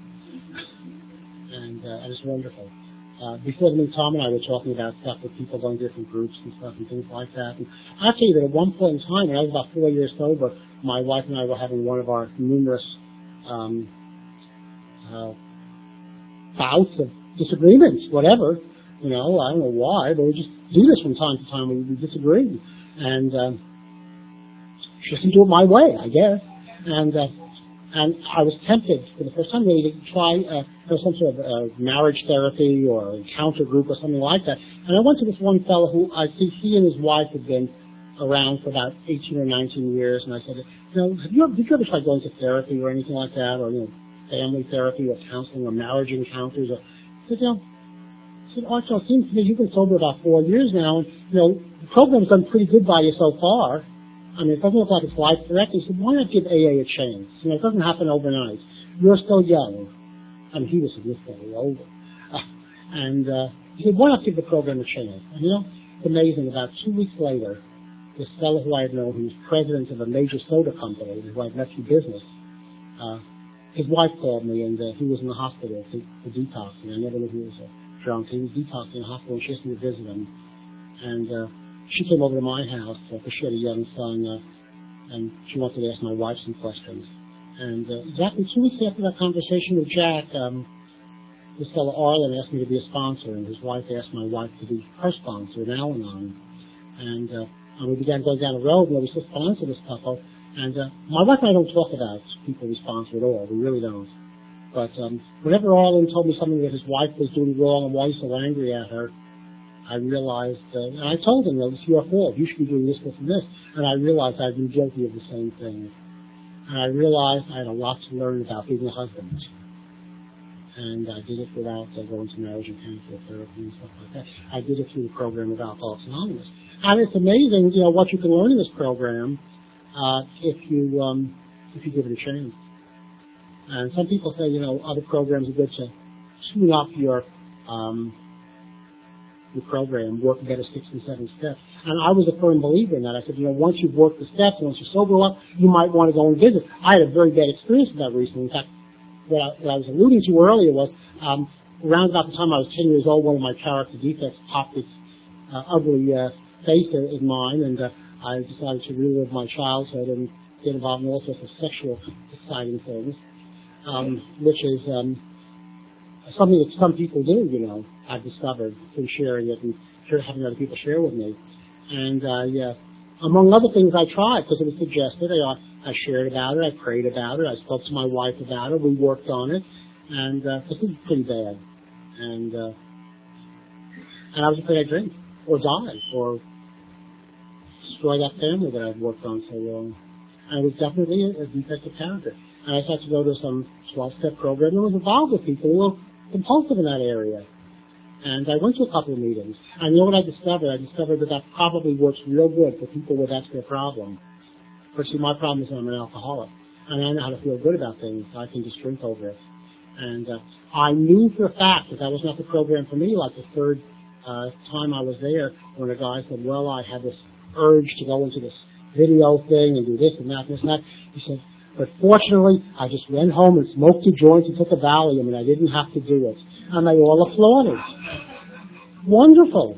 And, uh, and it's wonderful. Uh, before the meeting, Tom and I were talking about stuff with people going to different groups and stuff and things like that. And I'll tell you that at one point in time, when I was about four years sober, my wife and I were having one of our numerous um, uh, bouts of disagreements, whatever. You know, I don't know why, but we just do this from time to time when we disagree. And uh, she doesn't do it my way, I guess. And uh, and I was tempted for the first time really to try uh, some sort of uh, marriage therapy or encounter group or something like that. And I went to this one fellow who I see he and his wife had been around for about eighteen or nineteen years, and I said, you know, have you ever, did you ever try going to therapy or anything like that, or, you know, family therapy or counseling or marriage encounters? Or, I said, you know, I said, Archie, it seems to me you've been sober about four years now, and, you know, the program's done pretty good by you so far. I mean, it doesn't look like it's life-threatening. He said, why not give A A a chance? You know, it doesn't happen overnight. You're still young. I mean, he was significantly older. Uh, and uh, he said, why not give the program a chance? And, you know, it's amazing. About two weeks later, this fellow who I had known, who was president of a major soda company, who I'd met through business, uh, his wife called me, and uh, he was in the hospital for, for detoxing. I never knew he was uh, drunk. He was detoxing in the hospital, and she asked me to visit him. And uh, she came over to my house because uh, she had a young son, uh, and she wanted to ask my wife some questions. And uh, exactly two weeks after that conversation with Jack, um, this fellow Arlen asked me to be a sponsor, and his wife asked my wife to be her sponsor in Al-Anon. And uh, And we began going down the road, and we still sponsor this couple. And uh, my wife and I don't talk about people we sponsor at all. We really don't. But um, whenever Arlen told me something that his wife was doing wrong and why he's so angry at her, I realized, uh, and I told him, you know, it's your fault. You should be doing this, this, and this. And I realized I'd been guilty of the same thing. And I realized I had a lot to learn about being a husband. And I did it without uh, going to marriage and cancer therapy and stuff like that. I did it through the program of Alcoholics Anonymous. And it's amazing, you know, what you can learn in this program uh, if you um, if you give it a chance. And some people say, you know, other programs are good to tune up your um, your program, work and get a six and seven steps. And I was a firm believer in that. I said, you know, once you've worked the steps, once you're sober up, you might want to go and visit. I had a very bad experience with that recently. In fact, what I, what I was alluding to earlier was um, around about the time I was ten years old, one of my character defects popped its uh, ugly uh, face in mine, and uh, I decided to relive my childhood and get involved in all sorts of sexual exciting things, um, which is um, something that some people do, you know, I've discovered through sharing it and having other people share with me. And uh, yeah, among other things I tried, because it was suggested, I, I shared about it, I prayed about it, I spoke to my wife about it, we worked on it, and uh, it was pretty bad. And, uh, and I was afraid I'd drink, or die, or destroy that family that I've worked on so long. And it was definitely a, a defect of character. And I had to go to some twelve-step program that was involved with people who were compulsive in that area. And I went to a couple of meetings. And you know what I discovered? I discovered that that probably works real good for people where that's their problem. But see, my problem is I'm an alcoholic. And I know how to feel good about things. I can just drink over it. And uh, I knew for a fact that that was not the program for me. Like the third uh, time I was there, when a guy said, well, I had this urge to go into this video thing and do this and that and this and that. He said, but fortunately, I just went home and smoked two joints and took a Valium, and I didn't have to do it. And they all applauded. Wonderful.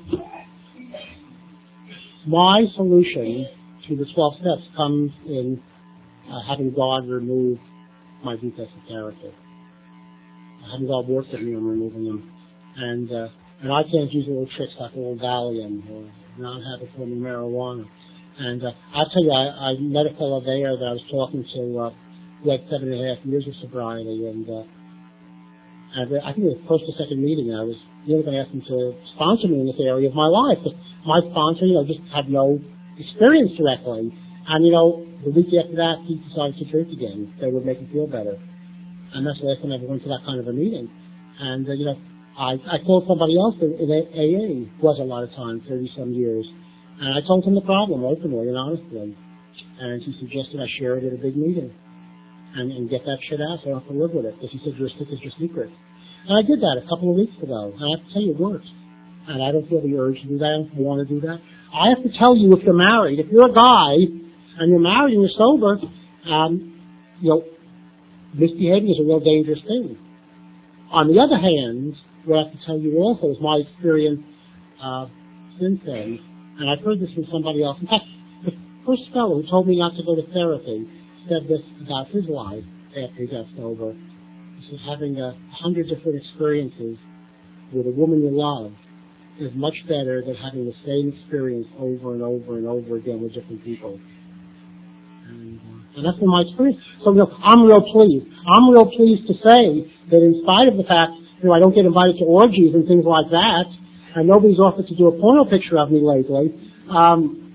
My solution to the twelve steps comes in uh, having God remove my defects of character. Having God work with me on removing them. And uh, and I can't use little tricks like a little Valium or non-habit-forming marijuana. And uh, I'll tell you, I, I met a fellow there that I was talking to uh, who had seven and a half years of sobriety, and, uh, and I think it was the first or second meeting, I was really going to ask him to sponsor me in this area of my life. But my sponsor, you know, just had no experience directly. And, you know, the week after that, he decided to drink again. They would make him feel better. And that's the last time I ever went to that kind of a meeting. And, uh, you know, I, I called somebody else in, in A A, was a lot of time, thirty-some years. And I told him the problem openly and honestly. And he suggested I share it at a big meeting and, and get that shit out so I don't have to live with it. Because he said, your stick is your secret. And I did that a couple of weeks ago. And I have to tell you, it works. And I don't feel the urge to do that. I don't want to do that. I have to tell you, if you're married, if you're a guy and you're married and you're sober, um, you know, misbehaving is a real dangerous thing. On the other hand, what I have to tell you also is my experience uh, since then. And I've heard this from somebody else. In fact, the first fellow who told me not to go to therapy said this about his life after he got sober. He said having a hundred different experiences with a woman you love is much better than having the same experience over and over and over again with different people. And, uh, and that's been my experience. So, you know, I'm real pleased. I'm real pleased to say that in spite of the fact, you know, I don't get invited to orgies and things like that, and nobody's offered to do a porno picture of me lately, um,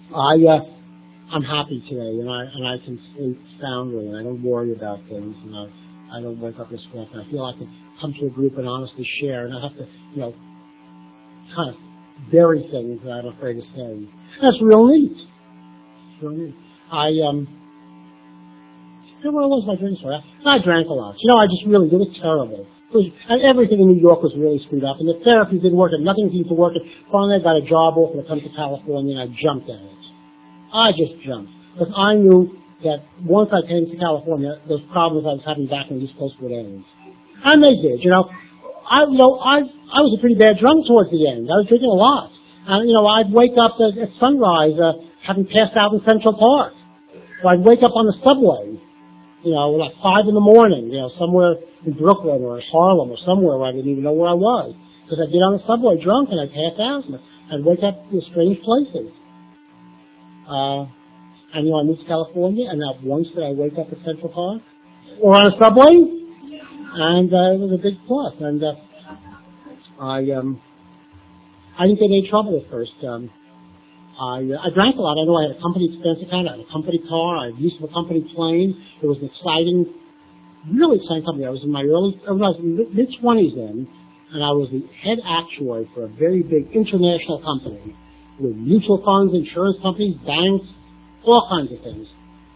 I, uh, I'm happy today, and I, and I can sleep soundly, and I don't worry about things, and I, I don't wake up this and I feel I can come to a group and honestly share, and I have to, you know, kind of bury things that I'm afraid to say. That's real neat. It's real neat. I, um, I don't know what was my drinking story. I, I drank a lot. You know, I just really, it was terrible. It was, and everything in New York was really screwed up, and the therapy didn't work, and nothing seemed to work. And finally, I got a job offer to come to California, and I jumped at it. I just jumped. Because I knew that once I came to California, those problems I was having back in the East Coast would end. And they did, you know. I, you know, I, I was a pretty bad drunk towards the end. I was drinking a lot. And, you know, I'd wake up at, at sunrise, uh, having passed out in Central Park. Or I'd wake up on the subway, you know, like five in the morning, you know, somewhere in Brooklyn or Harlem or somewhere where I didn't even know where I was. Because I'd get on the subway drunk and I'd pass out and I'd wake up in strange places. Uh, and, you know, I moved to California, and not once did I wake up at Central Park or on a subway, and uh, it was a big plus. And uh, I um, I didn't get in any trouble at first. Um, I uh, I drank a lot. I know I had a company expense account, I had a company car, I had use of a company plane. It was an exciting, really exciting company. I was in my early, I was in mid-twenties then, and I was the head actuary for a very big international company, with mutual funds, insurance companies, banks, all kinds of things.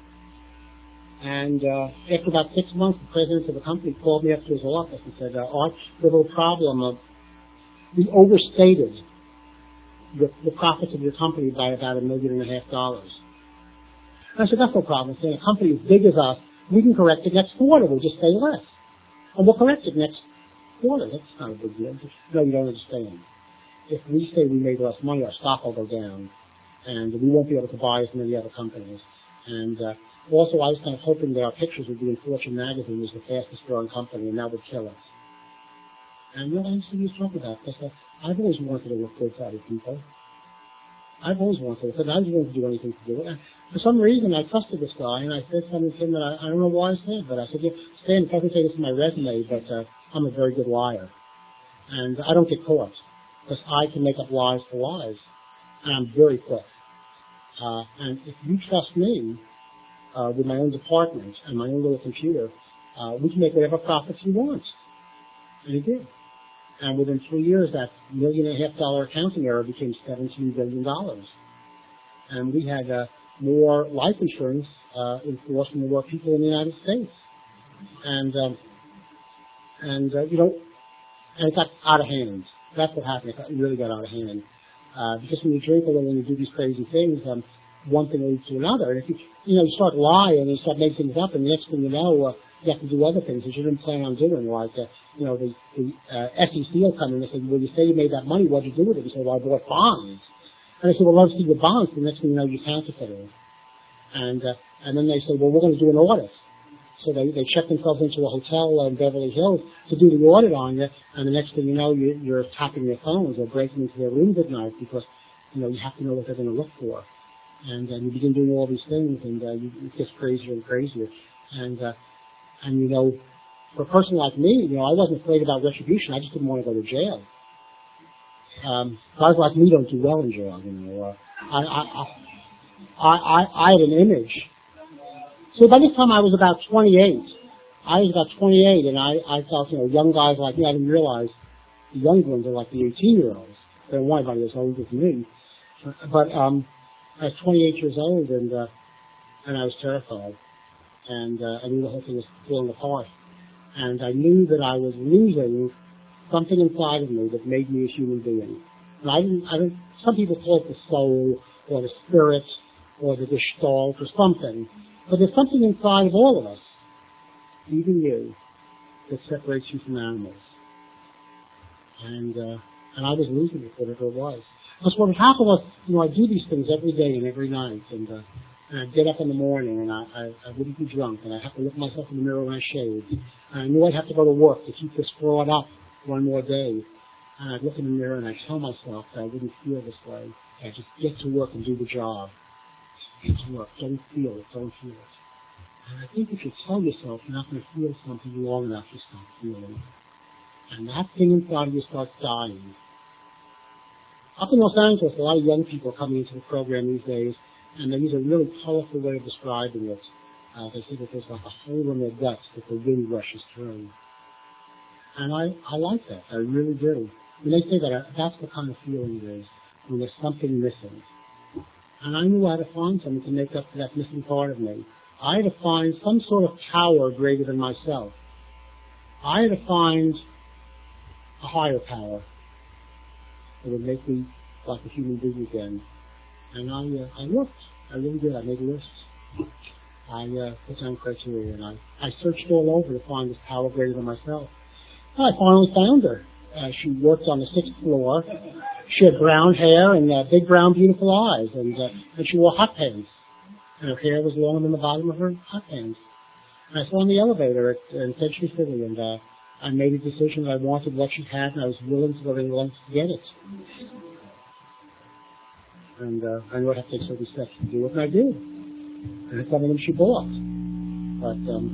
And uh, after about six months, the president of the company called me up to his office and said, uh, Art, we have a problem. Of, we overstated the, the profits of your company by about a million and a half dollars. And I said, that's no problem. I said, a company as big as us, we can correct it next quarter. We'll just say less. And we'll correct it next quarter. That's not a big deal. No, you don't understand. If we say we made less money, our stock will go down, and we won't be able to buy as many other companies. And uh, also, I was kind of hoping that our pictures would be in Fortune magazine as the fastest growing company, and that would kill us. And you know, I used to use talk about this. Uh, I've always wanted to look good to other people. I've always wanted it, but I didn't want to do anything to do it. And for some reason, I trusted this guy, and I said something to him that I, I don't know why I said, but I said, yeah, Stan, if I can say this in my resume, but uh, I'm a very good liar, and I don't get caught. Because I can make up lies for lies, and I'm very quick. Uh, and if you trust me uh, with my own department and my own little computer, uh, we can make whatever profits you want. And he did. And within three years, that million and a half dollar accounting error became seventeen billion dollars. And we had uh, more life insurance uh, in force than there were people in the United States. And, um, and uh, you know, and it got out of hand. That's what happened. It really got out of hand. Uh, because when you drink a little and you do these crazy things, um, one thing leads to another. And if you, you know, you start lying and you start making things up, and the next thing you know, uh, you have to do other things that you didn't plan on doing. Like, uh, you know, the, the uh, S E C will come in and say, well, you say you made that money. What did you do with it? You say, well, I bought bonds. And they say, well, let's see your bonds. The next thing you know, you counterfeit it. And, uh, and then they say, well, we're going to do an audit. So they, they check themselves into a hotel in Beverly Hills to do the audit on you, and the next thing you know, you, you're tapping their phones or breaking into their rooms at night because, you know, you have to know what they're going to look for. And uh, you begin doing all these things, and uh, you, it gets crazier and crazier. And, uh, and, you know, for a person like me, you know, I wasn't afraid about retribution. I just didn't want to go to jail. Um, guys like me don't do well in jail, you know. Uh, I, I, I, I, I had an image. So by this time I was about twenty-eight. I was about twenty-eight, and I, I felt, you know, young guys like me, I didn't realize the young ones are like the eighteen-year-olds. They don't want anybody as old as me. But um, I was twenty-eight years old, and uh, and I was terrified. And uh, I knew the whole thing was falling apart. And I knew that I was losing something inside of me that made me a human being. And I didn't, I didn't, some people call it the soul, or the spirit, or the gestalt, or something. But there's something inside of all of us, even you, that separates you from animals. And uh, and I was losing it, whatever it was. Because what would happen was, you know, I do these things every day and every night, and, uh, and I'd get up in the morning, and I, I, I wouldn't be drunk, and I'd have to look myself in the mirror when I shaved. And I knew I'd have to go to work to keep this fraud up one more day. And I'd look in the mirror, and I'd tell myself that I wouldn't feel this way. I'd just get to work and do the job. Get to work. Don't feel it. Don't feel it. And I think if you tell yourself you're not going to feel something long enough, you stop feeling it. And that thing inside of you starts dying. Up in Los Angeles, a lot of young people are coming into the program these days, and they use a really colorful way of describing it. Uh, they say that there's like a hole in their guts that the wind rushes through. And I, I like that. I really do. When they say that, I, that's the kind of feeling it is, when there's something missing. And I knew I had to find something to make up for that missing part of me. I had to find some sort of power greater than myself. I had to find a higher power that would make me like a human being again. And I, uh, I looked. I really did. I made lists. I uh, put down criteria, and I, I searched all over to find this power greater than myself. I finally found her. Uh, she worked on the sixth floor. She had brown hair and uh, big brown beautiful eyes, and, uh, and she wore hot pants. And her hair was longer than the bottom of her hot pants. And I saw her in the elevator at, in Century City, and uh, I made a decision that I wanted what she had, and I was willing to go to any lengths to get it. And uh, I knew I'd have to take certain steps to do it, and I did. And some of them she bought. But um,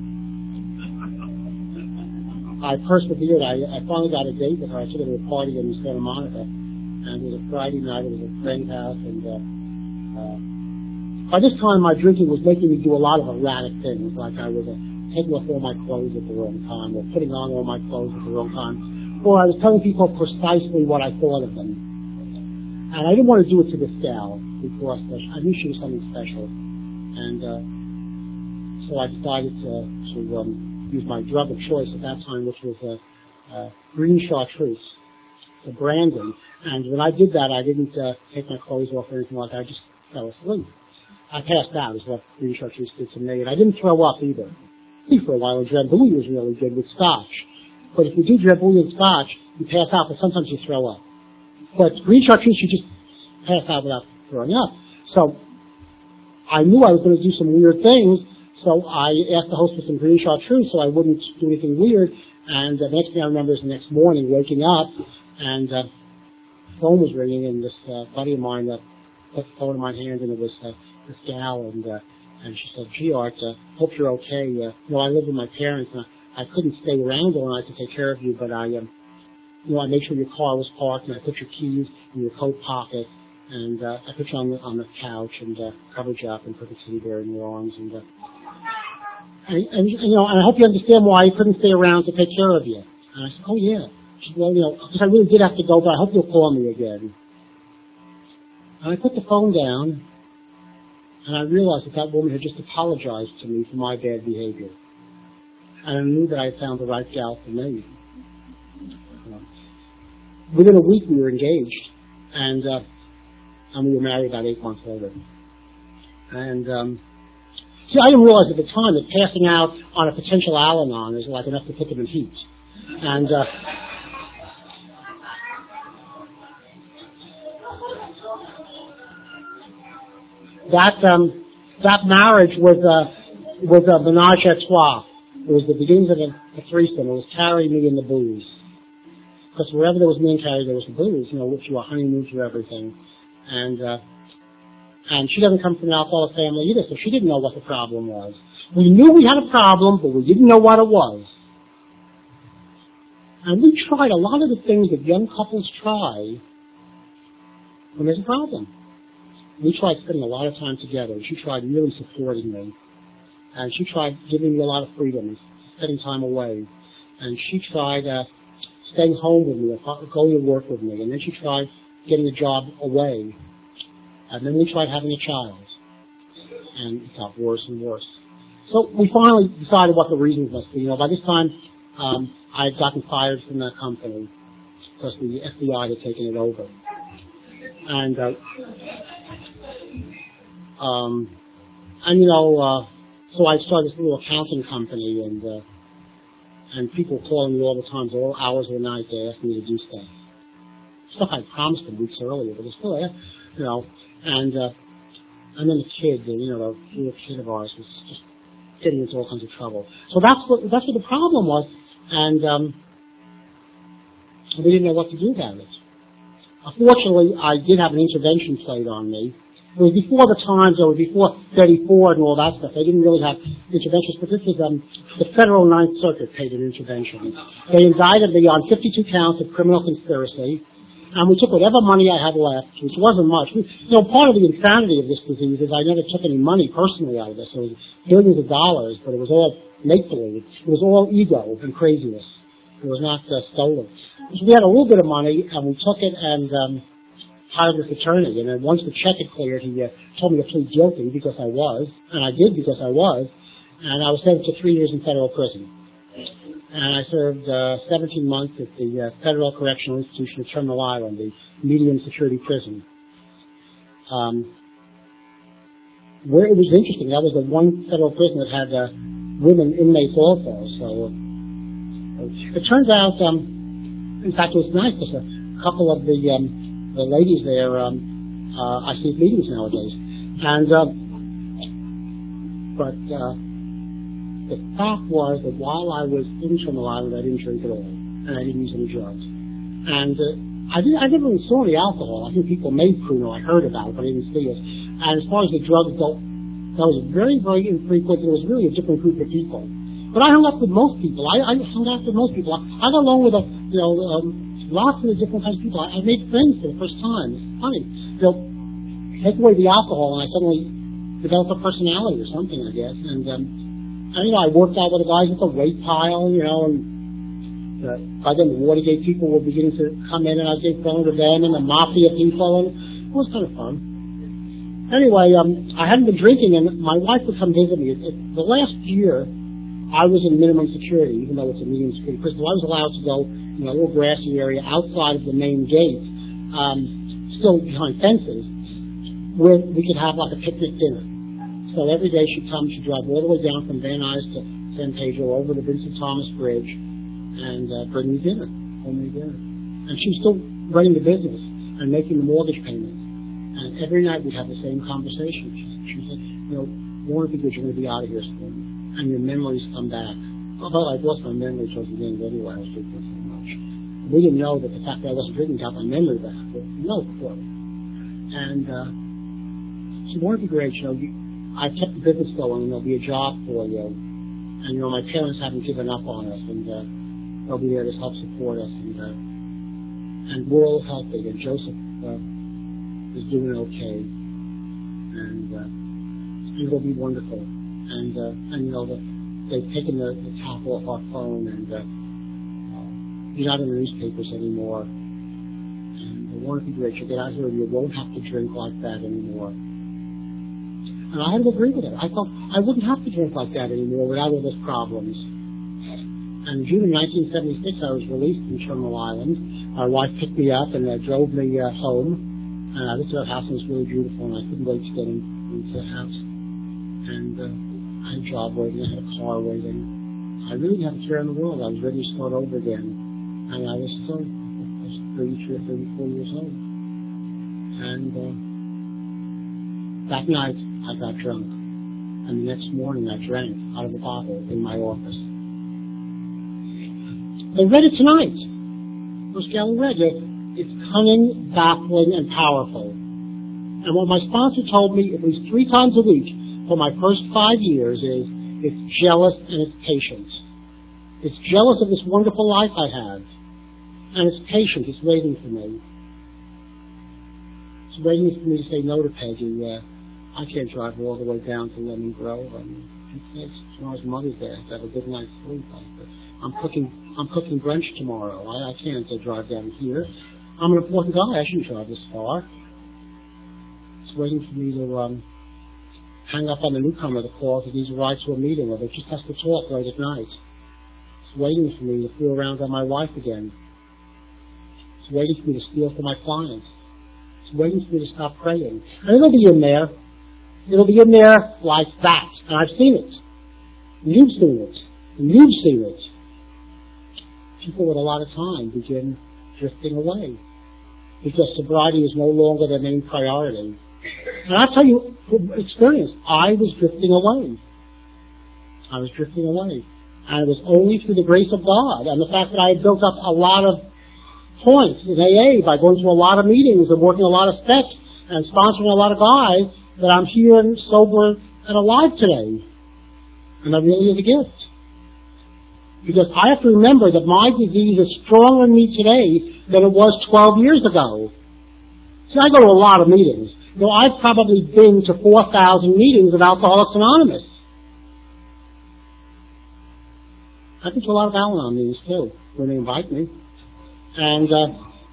I persevered. I, I finally got a date with her. I took her to a party in Santa Monica. And it was a Friday night. It was a friend's house. And uh, uh, by this time, my drinking was making me do a lot of erratic things. Like I was uh, taking off all my clothes at the wrong time, or putting on all my clothes at the wrong time. Or I was telling people precisely what I thought of them. And I didn't want to do it to this gal because I knew she was something special. And uh, so I decided to, to um, use my drug of choice at that time, which was uh, uh, green chartreuse, the Brandon. And when I did that, I didn't uh, take my clothes off or anything like that. I just fell asleep. I passed out is what green chartreuse did to me. And I didn't throw up either. For a while, Drambuie was really good with scotch. But if you do Drambuie and scotch, you pass out, but sometimes you throw up. But green chartreuse, you just pass out without throwing up. So I knew I was going to do some weird things, so I asked the host for some green chartreuse so I wouldn't do anything weird. And uh, the next thing I remember is the next morning waking up, and uh, the phone was ringing, and this uh, buddy of mine uh, put the phone in my hand, and it was uh, this gal, and uh, and she said, "Gee, Art, uh, hope you're okay. Uh, you know, I live with my parents, and I, I couldn't stay around all night to take care of you, but I, um, you know, I made sure your car was parked, and I put your keys in your coat pocket." And uh, I put you on the, on the couch and uh, covered you up and put the teddy bear in your arms. And, uh, and, and, you know, and I hope you understand why I couldn't stay around to take care of you. And I said, oh, yeah. She said, well, you know, because I really did have to go, but I hope you'll call me again. And I put the phone down, and I realized that that woman had just apologized to me for my bad behavior. And I knew that I had found the right gal for me. You know, within a week, we were engaged. And... Uh, And we were married about eight months later. And, um, see, I didn't realize at the time that passing out on a potential Al-Anon is like enough to put them in heat. And, uh, that, um, that marriage was a, was a menage a trois. It was the beginnings of a, a threesome. It was Carrie, me, and the booze. Because wherever there was me and Carrie, there was the booze. You know, which were honeymoon through everything. And uh, and she doesn't come from an alcoholic family either, so she didn't know what the problem was. We knew we had a problem, but we didn't know what it was. And we tried a lot of the things that young couples try when there's a problem. We tried spending a lot of time together. She tried really supporting me. And she tried giving me a lot of freedoms, spending time away. And she tried uh, staying home with me, or going to work with me. And then she tried getting a job away. And then we tried having a child. And it got worse and worse. So we finally decided what the reasons must be. You know, by this time, um, I had gotten fired from that company because the F B I had taken it over. And, uh, um, and you know, uh, so I started this little accounting company, and, uh, and people calling me all the time, all hours of the night, they asked me to do stuff. Stuff I promised them weeks earlier, but it's still there, you know. And uh, and then the kid, the, you know, the little kid of ours was just getting into all kinds of trouble. So that's what that's what the problem was, and um, we didn't know what to do about it. Unfortunately, I did have an intervention played on me. It was before the times, or before thirty-four and all that stuff. They didn't really have interventions, but this was um, the federal Ninth Circuit paid an intervention. They indicted me on fifty-two counts of criminal conspiracy. And we took whatever money I had left, which wasn't much. We, you know, part of the insanity of this disease is I never took any money personally out of this. It was billions of dollars, but it was all make-believe. It was all ego and craziness. It was not uh, stolen. So we had a little bit of money, and we took it and um, hired this attorney. And then once the check had cleared, he uh, told me to plead guilty because I was, and I did because I was, and I was sentenced to three years in federal prison. And I served uh, seventeen months at the uh, Federal Correctional Institution of Terminal Island, the medium security prison. Um, where it was interesting, that was the one federal prison that had uh, women inmates also. So uh, it turns out, um, in fact, it was nice because a couple of the um, the ladies there, um, uh, I see at meetings nowadays. And uh, but. Uh, The fact was that while I was in Terminal Island, I didn't drink at all, and I didn't use any drugs. And uh, I, did, I never even saw any alcohol. I think people made Pruno. I heard about it, but I didn't see it. And as far as the drugs go, that was very, very infrequent. It was really a different group of people. But I hung up with most people. I, I hung out with most people. I, I got along with a, you know, um, lots of different kinds of people. I, I made friends for the first time. It's funny. You know, take away the alcohol, and I suddenly developed a personality or something, I guess. And um, And, you know, I worked out with the guys at the weight pile, you know, and uh, by then the Watergate people were beginning to come in, and I gave phone to them, and the mafia people, and it was kind of fun. Anyway, um, I hadn't been drinking, and my wife would come visit me. It, it, the last year, I was in minimum security, even though it's a medium security prison. I was allowed to go, you know, a little grassy area outside of the main gate, um, still behind fences, where we could have like a picnic dinner. So every day she'd come, she'd drive all the way down from Van Nuys to San Pedro over the Vincent Thomas Bridge and uh, bring me dinner, homemade dinner. And she was still running the business and making the mortgage payments. And every night we'd have the same conversation. She, she said, you know, won't it be good you're going to be out of here soon? And your memories come back. Although I've lost my memory towards the end anyway, I was drinking so much. We didn't know that the fact that I wasn't drinking got my memory back. But no, before. And uh, she wanted to be great, you know, you, I've kept the business going, and there'll be a job for you. And, you know, my parents haven't given up on us, and uh, they'll be there to help support us. And uh, and we're all healthy, and Joseph uh, is doing okay. And uh, it'll be wonderful. And, uh, and you know, the, they've taken the, the top off our phone, and uh, uh, you're not in the newspapers anymore. And it won't be great. You'll get out here, and you won't have to drink like that anymore. And I had to agree with it. I thought I wouldn't have to drink like that anymore without all those problems. And in June of nineteen seventy-six, I was released from Terminal Island. My wife picked me up and uh, drove me uh, home. And I looked at our house, and it was really beautiful, and I couldn't wait to get in, into the house. And uh, I had a job waiting. I had a car waiting. I really didn't have a care in the world. I was ready to start over again. And I was still I was thirty-three or thirty-four years old. And uh, that night, I got drunk, and the next morning I drank out of the bottle in my office. I read it tonight. Bruce Gallen read it. It's cunning, baffling, and powerful. And what my sponsor told me at least three times a week for my first five years is, it's jealous and it's patient. It's jealous of this wonderful life I have, and it's patient. It's waiting for me. It's waiting for me to say no to Peggy. Uh, I can't drive all the way down to Lemon Grove. I mean, it's, you know, his mother's there to have a good night's sleep. I'm cooking. I'm cooking brunch tomorrow. I, I can't uh, drive down here. I'm an important guy. I shouldn't drive this far. It's waiting for me to um, hang up on the newcomer that calls that he's a ride to a meeting, or that just has to talk right at night. It's waiting for me to fool around on my wife again. It's waiting for me to steal from my clients. It's waiting for me to stop praying. And it'll be in there. It'll be in there like that. And I've seen it. And you've seen it. And you've seen it. People with a lot of time begin drifting away because sobriety is no longer their main priority. And I'll tell you from experience, I was drifting away. I was drifting away. And it was only through the grace of God and the fact that I had built up a lot of points in A A by going to a lot of meetings and working a lot of steps and sponsoring a lot of guys that I'm here and sober and alive today. And that really is a gift. Because I have to remember that my disease is stronger in me today than it was twelve years ago. See, I go to a lot of meetings. You know, I've probably been to four thousand meetings of Alcoholics Anonymous. I've been to a lot of Al-Anon meetings, too, when they invite me. And, uh,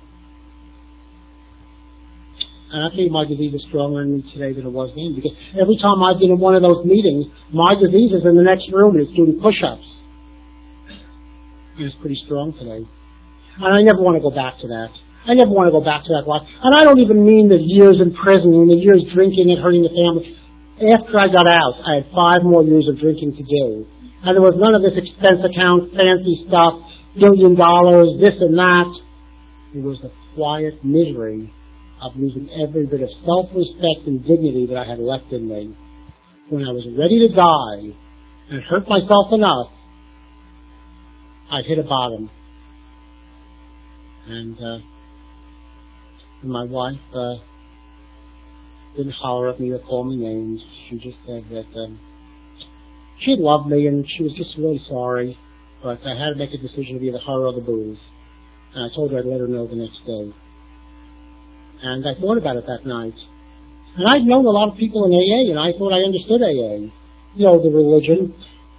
and I think my disease is stronger in me today than it was then, because every time I've been in one of those meetings, my disease is in the next room and it's doing push-ups. And it's pretty strong today. And I never want to go back to that. I never want to go back to that life. And I don't even mean the years in prison and the years drinking and hurting the family. After I got out, I had five more years of drinking to do. And there was none of this expense account, fancy stuff, billion dollars, this and that. It was the quiet misery of losing every bit of self-respect and dignity that I had left in me. When I was ready to die and hurt myself enough, I'd hit a bottom. And, uh, And my wife uh, didn't holler at me or call me names. She just said that um, she loved me and she was just really sorry, but I had to make a decision of either her or the booze. And I told her I'd let her know the next day. And I thought about it that night. And I'd known a lot of people in A A, and I thought I understood A A. You know, the religion.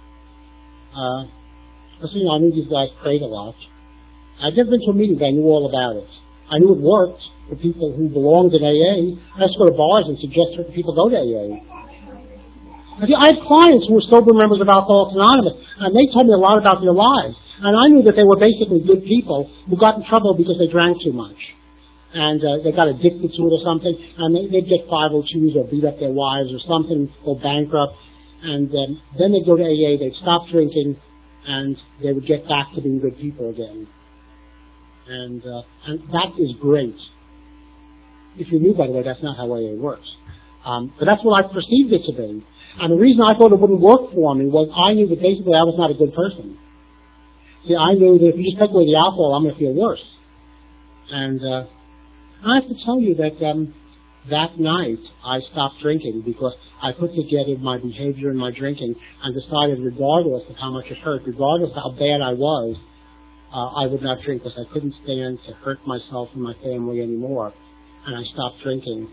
Uh, so, you know, I knew these guys prayed a lot. I'd never been to a meeting, but I knew all about it. I knew it worked for people who belonged in A A. I used to go to bars and suggest certain people go to A A. I had clients who were sober members of Alcoholics Anonymous, and they told me a lot about their lives. And I knew that they were basically good people who got in trouble because they drank too much. And uh, they got addicted to it or something, and they, they'd get five oh twos or beat up their wives or something, go bankrupt. And um, then they'd go to A A, they'd stop drinking, and they would get back to being good people again. And, uh, and that is great. If you knew, by the way, that's not how A A works. Um, but that's what I perceived it to be. And the reason I thought it wouldn't work for me was I knew that basically I was not a good person. See, I knew that if you just take away the alcohol, I'm going to feel worse. And uh, I have to tell you that um, that night I stopped drinking because I put together my behavior and my drinking and decided, regardless of how much it hurt, regardless of how bad I was, uh, I would not drink because I couldn't stand to hurt myself and my family anymore. And I stopped drinking.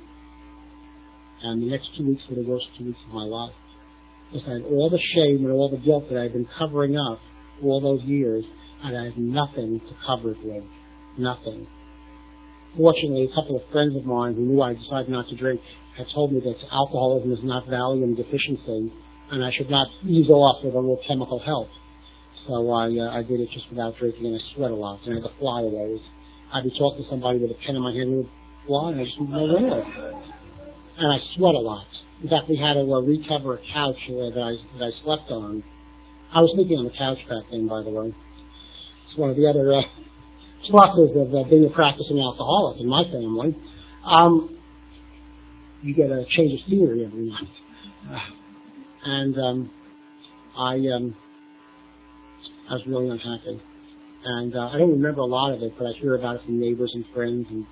And the next two weeks were the worst two weeks of my life. Because I had all the shame and all the guilt that I had been covering up all those years, and I had nothing to cover it with. Nothing. Fortunately, a couple of friends of mine who knew I decided not to drink had told me that alcoholism is not Valium deficiency, and I should not ease off with a little chemical help. So I uh, I did it just without drinking, and I sweat a lot, and I had the flyaways. I'd be talking to somebody with a pen in my hand, and it would fly, and I just didn't know where. And I sweat a lot. In fact, we had to uh, recover a couch uh, that, I, that I slept on. I was sleeping on the couch back then, by the way. It's one of the other uh, pluses of uh, being a practicing alcoholic in my family. Um, you get a change of scenery every night. Uh, and um, I um, I was really unhappy. And uh, I don't remember a lot of it, but I hear about it from neighbors and friends and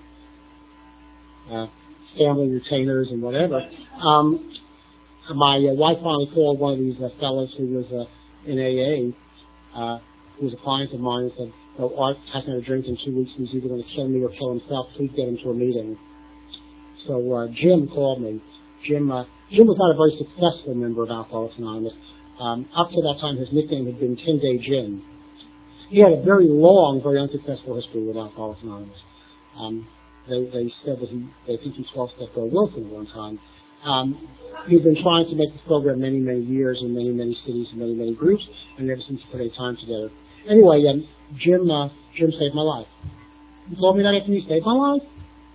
uh, family retainers and whatever. Um, my uh, wife finally called one of these uh, fellows who was uh, in A A, uh, who was a client of mine, and said, oh, Art hasn't had a drink in two weeks, and he's either going to kill me or kill himself. Please get him to a meeting. So uh, Jim called me. Jim uh, Jim was not a very successful member of Alcoholics Anonymous. Um, up to that time, his nickname had been ten day Jim. He had a very long, very unsuccessful history with Alcoholics Anonymous. Um, They, they said that he, they think he twelve-step Bill Wilson at one time. Um, he'd been trying to make this program many, many years in many, many cities and many, many groups, and never seems to put any time together. Anyway, um, Jim, uh, Jim saved my life. He told me that after he saved my life.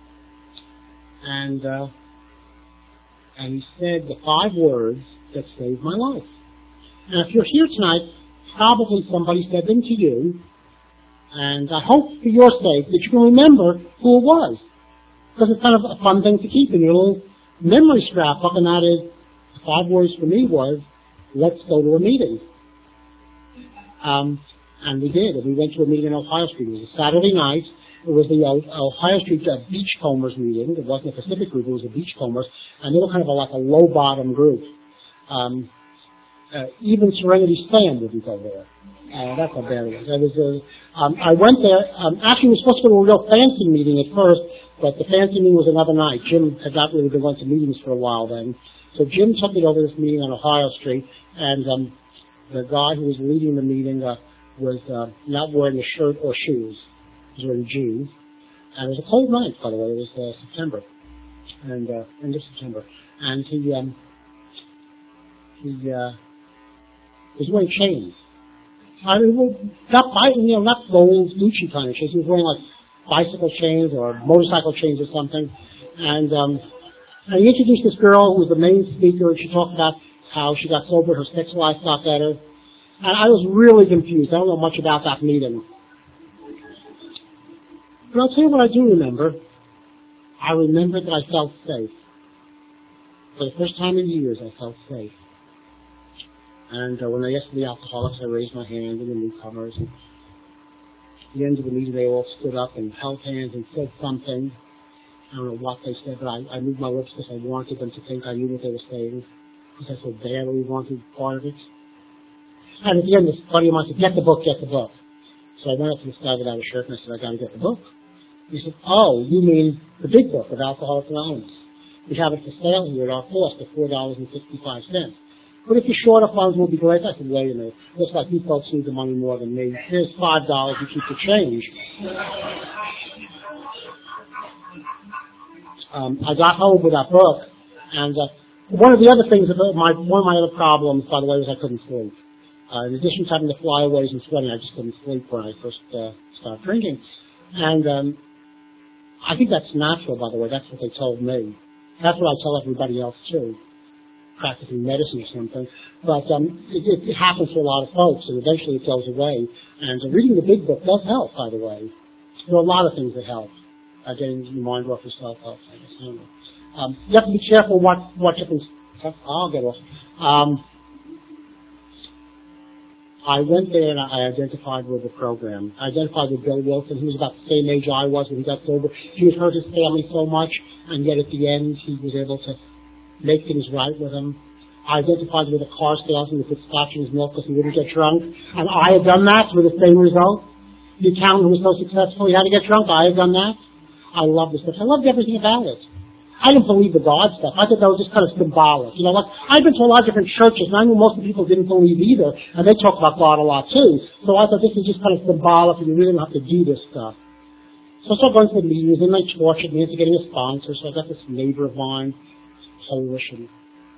And, uh, and he said the five words that saved my life. And if you're here tonight, probably somebody said them to you. And I hope for your sake that you can remember who it was. Because it's kind of a fun thing to keep in your little memory scrapbook, and that is, the five words for me was, let's go to a meeting. Um, and we did. And we went to a meeting in Ohio Street. It was a Saturday night. It was the uh, Ohio Street uh, Beachcombers meeting. It wasn't a Pacific group. It was a Beachcombers. And they were kind of a, like a low-bottom group. Um, uh, even Serenity Sam wouldn't go there. Uh, that's how bad it was. I was, uh, um, I went there, um, actually we were supposed to go to a real fancy meeting at first, but the fancy meeting was another night. Jim had not really been going to meetings for a while then. So Jim took me over to this meeting on Ohio Street, and um, the guy who was leading the meeting uh, was uh, not wearing a shirt or shoes. He was wearing jeans. And it was a cold night, by the way. It was uh, September, and uh, end of September. And he um, he uh, was wearing chains. I mean, not you know, not gold Gucci kind of chains. He was wearing like bicycle chains or motorcycle chains or something. And um, and he introduced this girl who was the main speaker, and she talked about how she got sober, her sex life got better. And I was really confused. I don't know much about that meeting. But I'll tell you what I do remember. I remember that I felt safe. For the first time in years, I felt safe. And uh, when I asked the alcoholics, I raised my hand, and the newcomers. And at the end of the meeting, they all stood up and held hands and said something. I don't know what they said, but I, I moved my lips because I wanted them to think I knew what they were saying, because I so badly wanted part of it. And at the end, this buddy of mine said, "Get the book, get the book." So I went up to this guy without a shirt, and I said, "I got to get the book." He said, "Oh, you mean the big book of Alcoholics Anonymous? We have it for sale here at our cost of four dollars and sixty-five cents. But if you're short of funds, we'll be glad." I said, "Wait a minute. Looks like you folks need the money more than me. Here's five dollars. You keep the change." Um, I got home with that book, and uh, one of the other things about my one of my other problems, by the way, was I couldn't sleep. Uh, in addition to having the flyaways and sweating, I just couldn't sleep when I first uh, started drinking. And um, I think that's natural, by the way. That's what they told me. That's what I tell everybody else too, practicing medicine or something. But um, it, it, it happens to a lot of folks, and eventually it goes away. And uh, reading the big book does help, by the way. There are a lot of things that help. Uh, getting your mind off yourself helps, I guess. I don't know. Um, you have to be careful what what you can. I'll get off. Um, I went there and I identified with the program. I identified with Bill Wilson. He was about the same age I was when he got sober. He had hurt his family so much, and yet at the end he was able to make things right with him. I identified with a car salesman who put scotch in his milk because he wouldn't get drunk, and I had done that with the same result. The accountant who was so successful, he had to get drunk. I had done that. I loved this stuff. I loved everything about it. I didn't believe the God stuff. I thought that was just kind of symbolic. You know, like, I've been to a lot of different churches, and I knew most of the people didn't believe either, and they talk about God a lot too. So I thought this is just kind of symbolic, and you really don't have to do this stuff. So I started going to the meetings, and they tortured me into getting a sponsor. So I got this neighbor of mine, Polish, and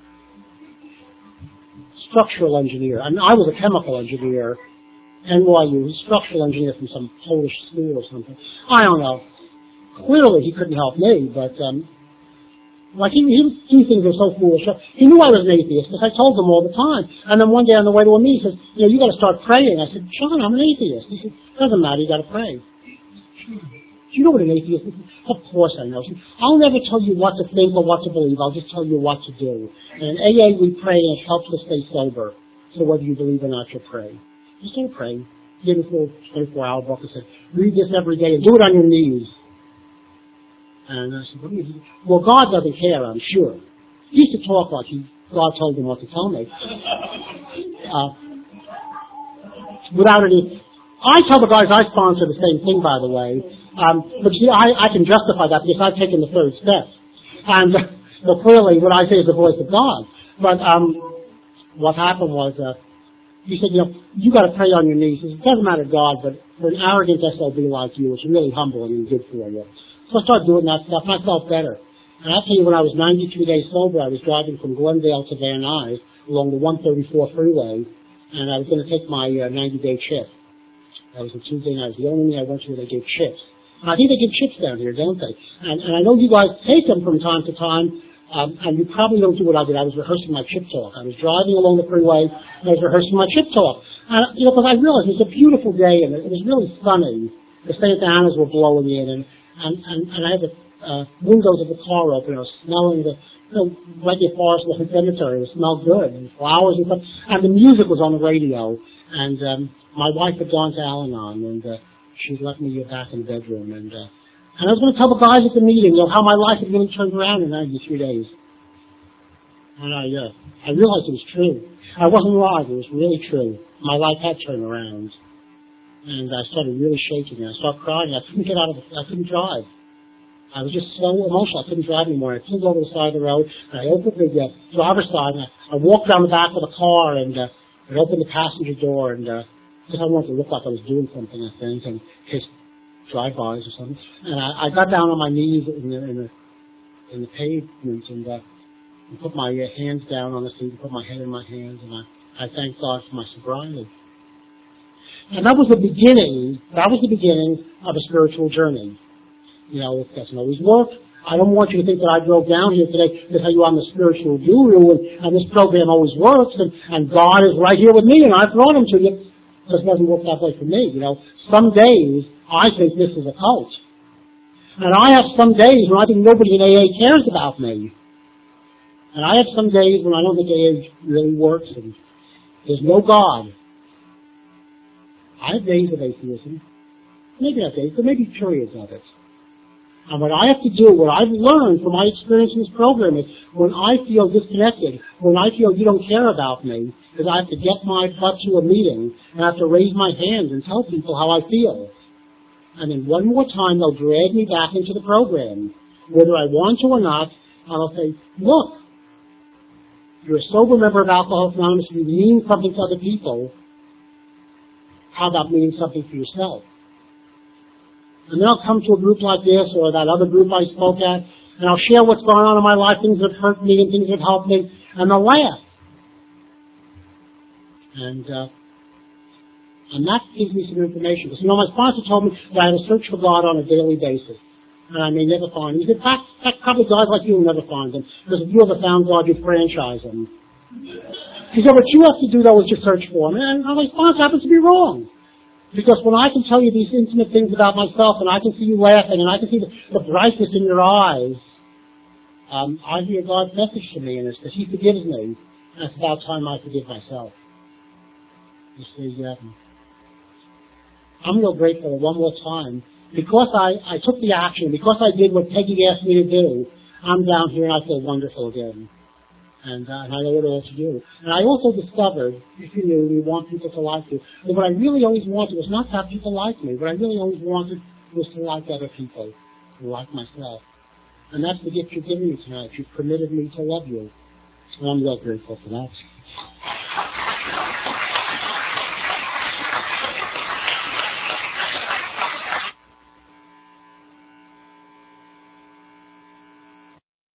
structural engineer. I mean, I was a chemical engineer, N Y U, structural engineer from some Polish school or something. I don't know. Clearly, he couldn't help me, but um, like he, he, he things were so foolish. He knew I was an atheist because I told him all the time. And then one day on the way to a meeting, he says, "You know, you got to start praying." I said, "John, I'm an atheist." He said, "Doesn't matter. You got to pray." Do you know what an atheist is? Of course I know. I'll never tell you what to think or what to believe. I'll just tell you what to do. And in A A, we pray, and it helps us stay sober. So whether you believe or not, you pray. Just don't pray. He gave this little twenty-four hour book and said, "Read this every day and do it on your knees." And I said, "What do you do?" "Well, God doesn't care, I'm sure." He used to talk like he, God told him what to tell me. Uh, without any, I tell the guys I sponsor the same thing, by the way. Um, but you see, I, I can justify that because I've taken the third step. And, uh, well, clearly what I say is the voice of God. But um, what happened was, uh, he said, "You know, you got to pray on your knees." He said, "It doesn't matter God, but for an arrogant S O B like you, it's really humbling and good for you." So I started doing that stuff, and I felt better. And I'll tell you, when I was ninety-two days sober, I was driving from Glendale to Van Nuys along the one thirty-four freeway, and I was going to take my uh, ninety-day chip. That was a Tuesday night. It was the only thing I went to where they gave chips. And I think they give chips down here, don't they? And, and I know you guys take them from time to time, um, and you probably don't do what I did. I was rehearsing my chip talk. I was driving along the freeway, and I was rehearsing my chip talk. And, you know, because I realized it was a beautiful day, and it was really sunny. The Santa Anas were blowing in, and And, and, and I had the uh, windows of the car open. I was smelling the, you know, like your forest like a cemetery. It smelled good, and flowers and stuff. And the music was on the radio. And um, my wife had gone to Al-Anon, and uh, she'd left me back in the bedroom. And uh, and I was going to tell the guys at the meeting, you know, how my life had really turned around in ninety-three days. And I, uh, I realized it was true. I wasn't lying. It was really true. My life had turned around. And I started really shaking. And I started crying. I couldn't get out of the, I couldn't drive. I was just so emotional. I couldn't drive anymore. I pulled over the side of the road. And I opened the uh, driver's side. And I, I walked around the back of the car and uh, I opened the passenger door. And uh, because I wanted to look like I was doing something, I think, in case drive-bys or something. And I, I got down on my knees in the, in the, in the pavement and uh, and put my uh, hands down on the seat and put my head in my hands, and I, I thank God for my sobriety. And that was the beginning, that was the beginning of a spiritual journey. You know, it doesn't always work. I don't want you to think that I drove down here today to tell you I'm the spiritual guru and, and this program always works and, and God is right here with me and I've brought him to you. It just doesn't work that way for me, you know. Some days I think this is a cult. And I have some days when I think nobody in A A cares about me. And I have some days when I don't think A A really works and there's no God. I have days of atheism. Maybe not days, but maybe periods of it. And what I have to do, what I've learned from my experience in this program is when I feel disconnected, when I feel you don't care about me, is I have to get my butt to a meeting and I have to raise my hand and tell people how I feel. And then one more time they'll drag me back into the program, whether I want to or not, and I'll say, look, you're a sober member of Alcoholics Anonymous, you mean something to other people. How about meaning something for yourself? And then I'll come to a group like this or that other group I spoke at, and I'll share what's going on in my life, things that have hurt me and things that have helped me, and they'll laugh. And, uh, and that gives me some information. Because, you know, my sponsor told me that I had to search for God on a daily basis. And I may never find him. He said, fact, fact, probably guys like you will never find him. Because if you ever found God, you'd franchise him. He said, what you have to do, though, is just search for him. And my sponsor happens to be wrong. Because when I can tell you these intimate things about myself, and I can see you laughing, and I can see the, the brightness in your eyes, um, I hear God's message to me, and it's that he forgives me. And it's about time I forgive myself. You see, um, I'm real grateful one more time. Because I, I took the action, because I did what Peggy asked me to do, I'm down here and I feel wonderful again. And, uh, and I know what else to do. And I also discovered, if you knew, you want people to like you. But what I really always wanted was not to have people like me. What I really always wanted was to like other people, to like myself. And that's the gift you're giving me tonight. You've permitted me to love you. And I'm real grateful for that.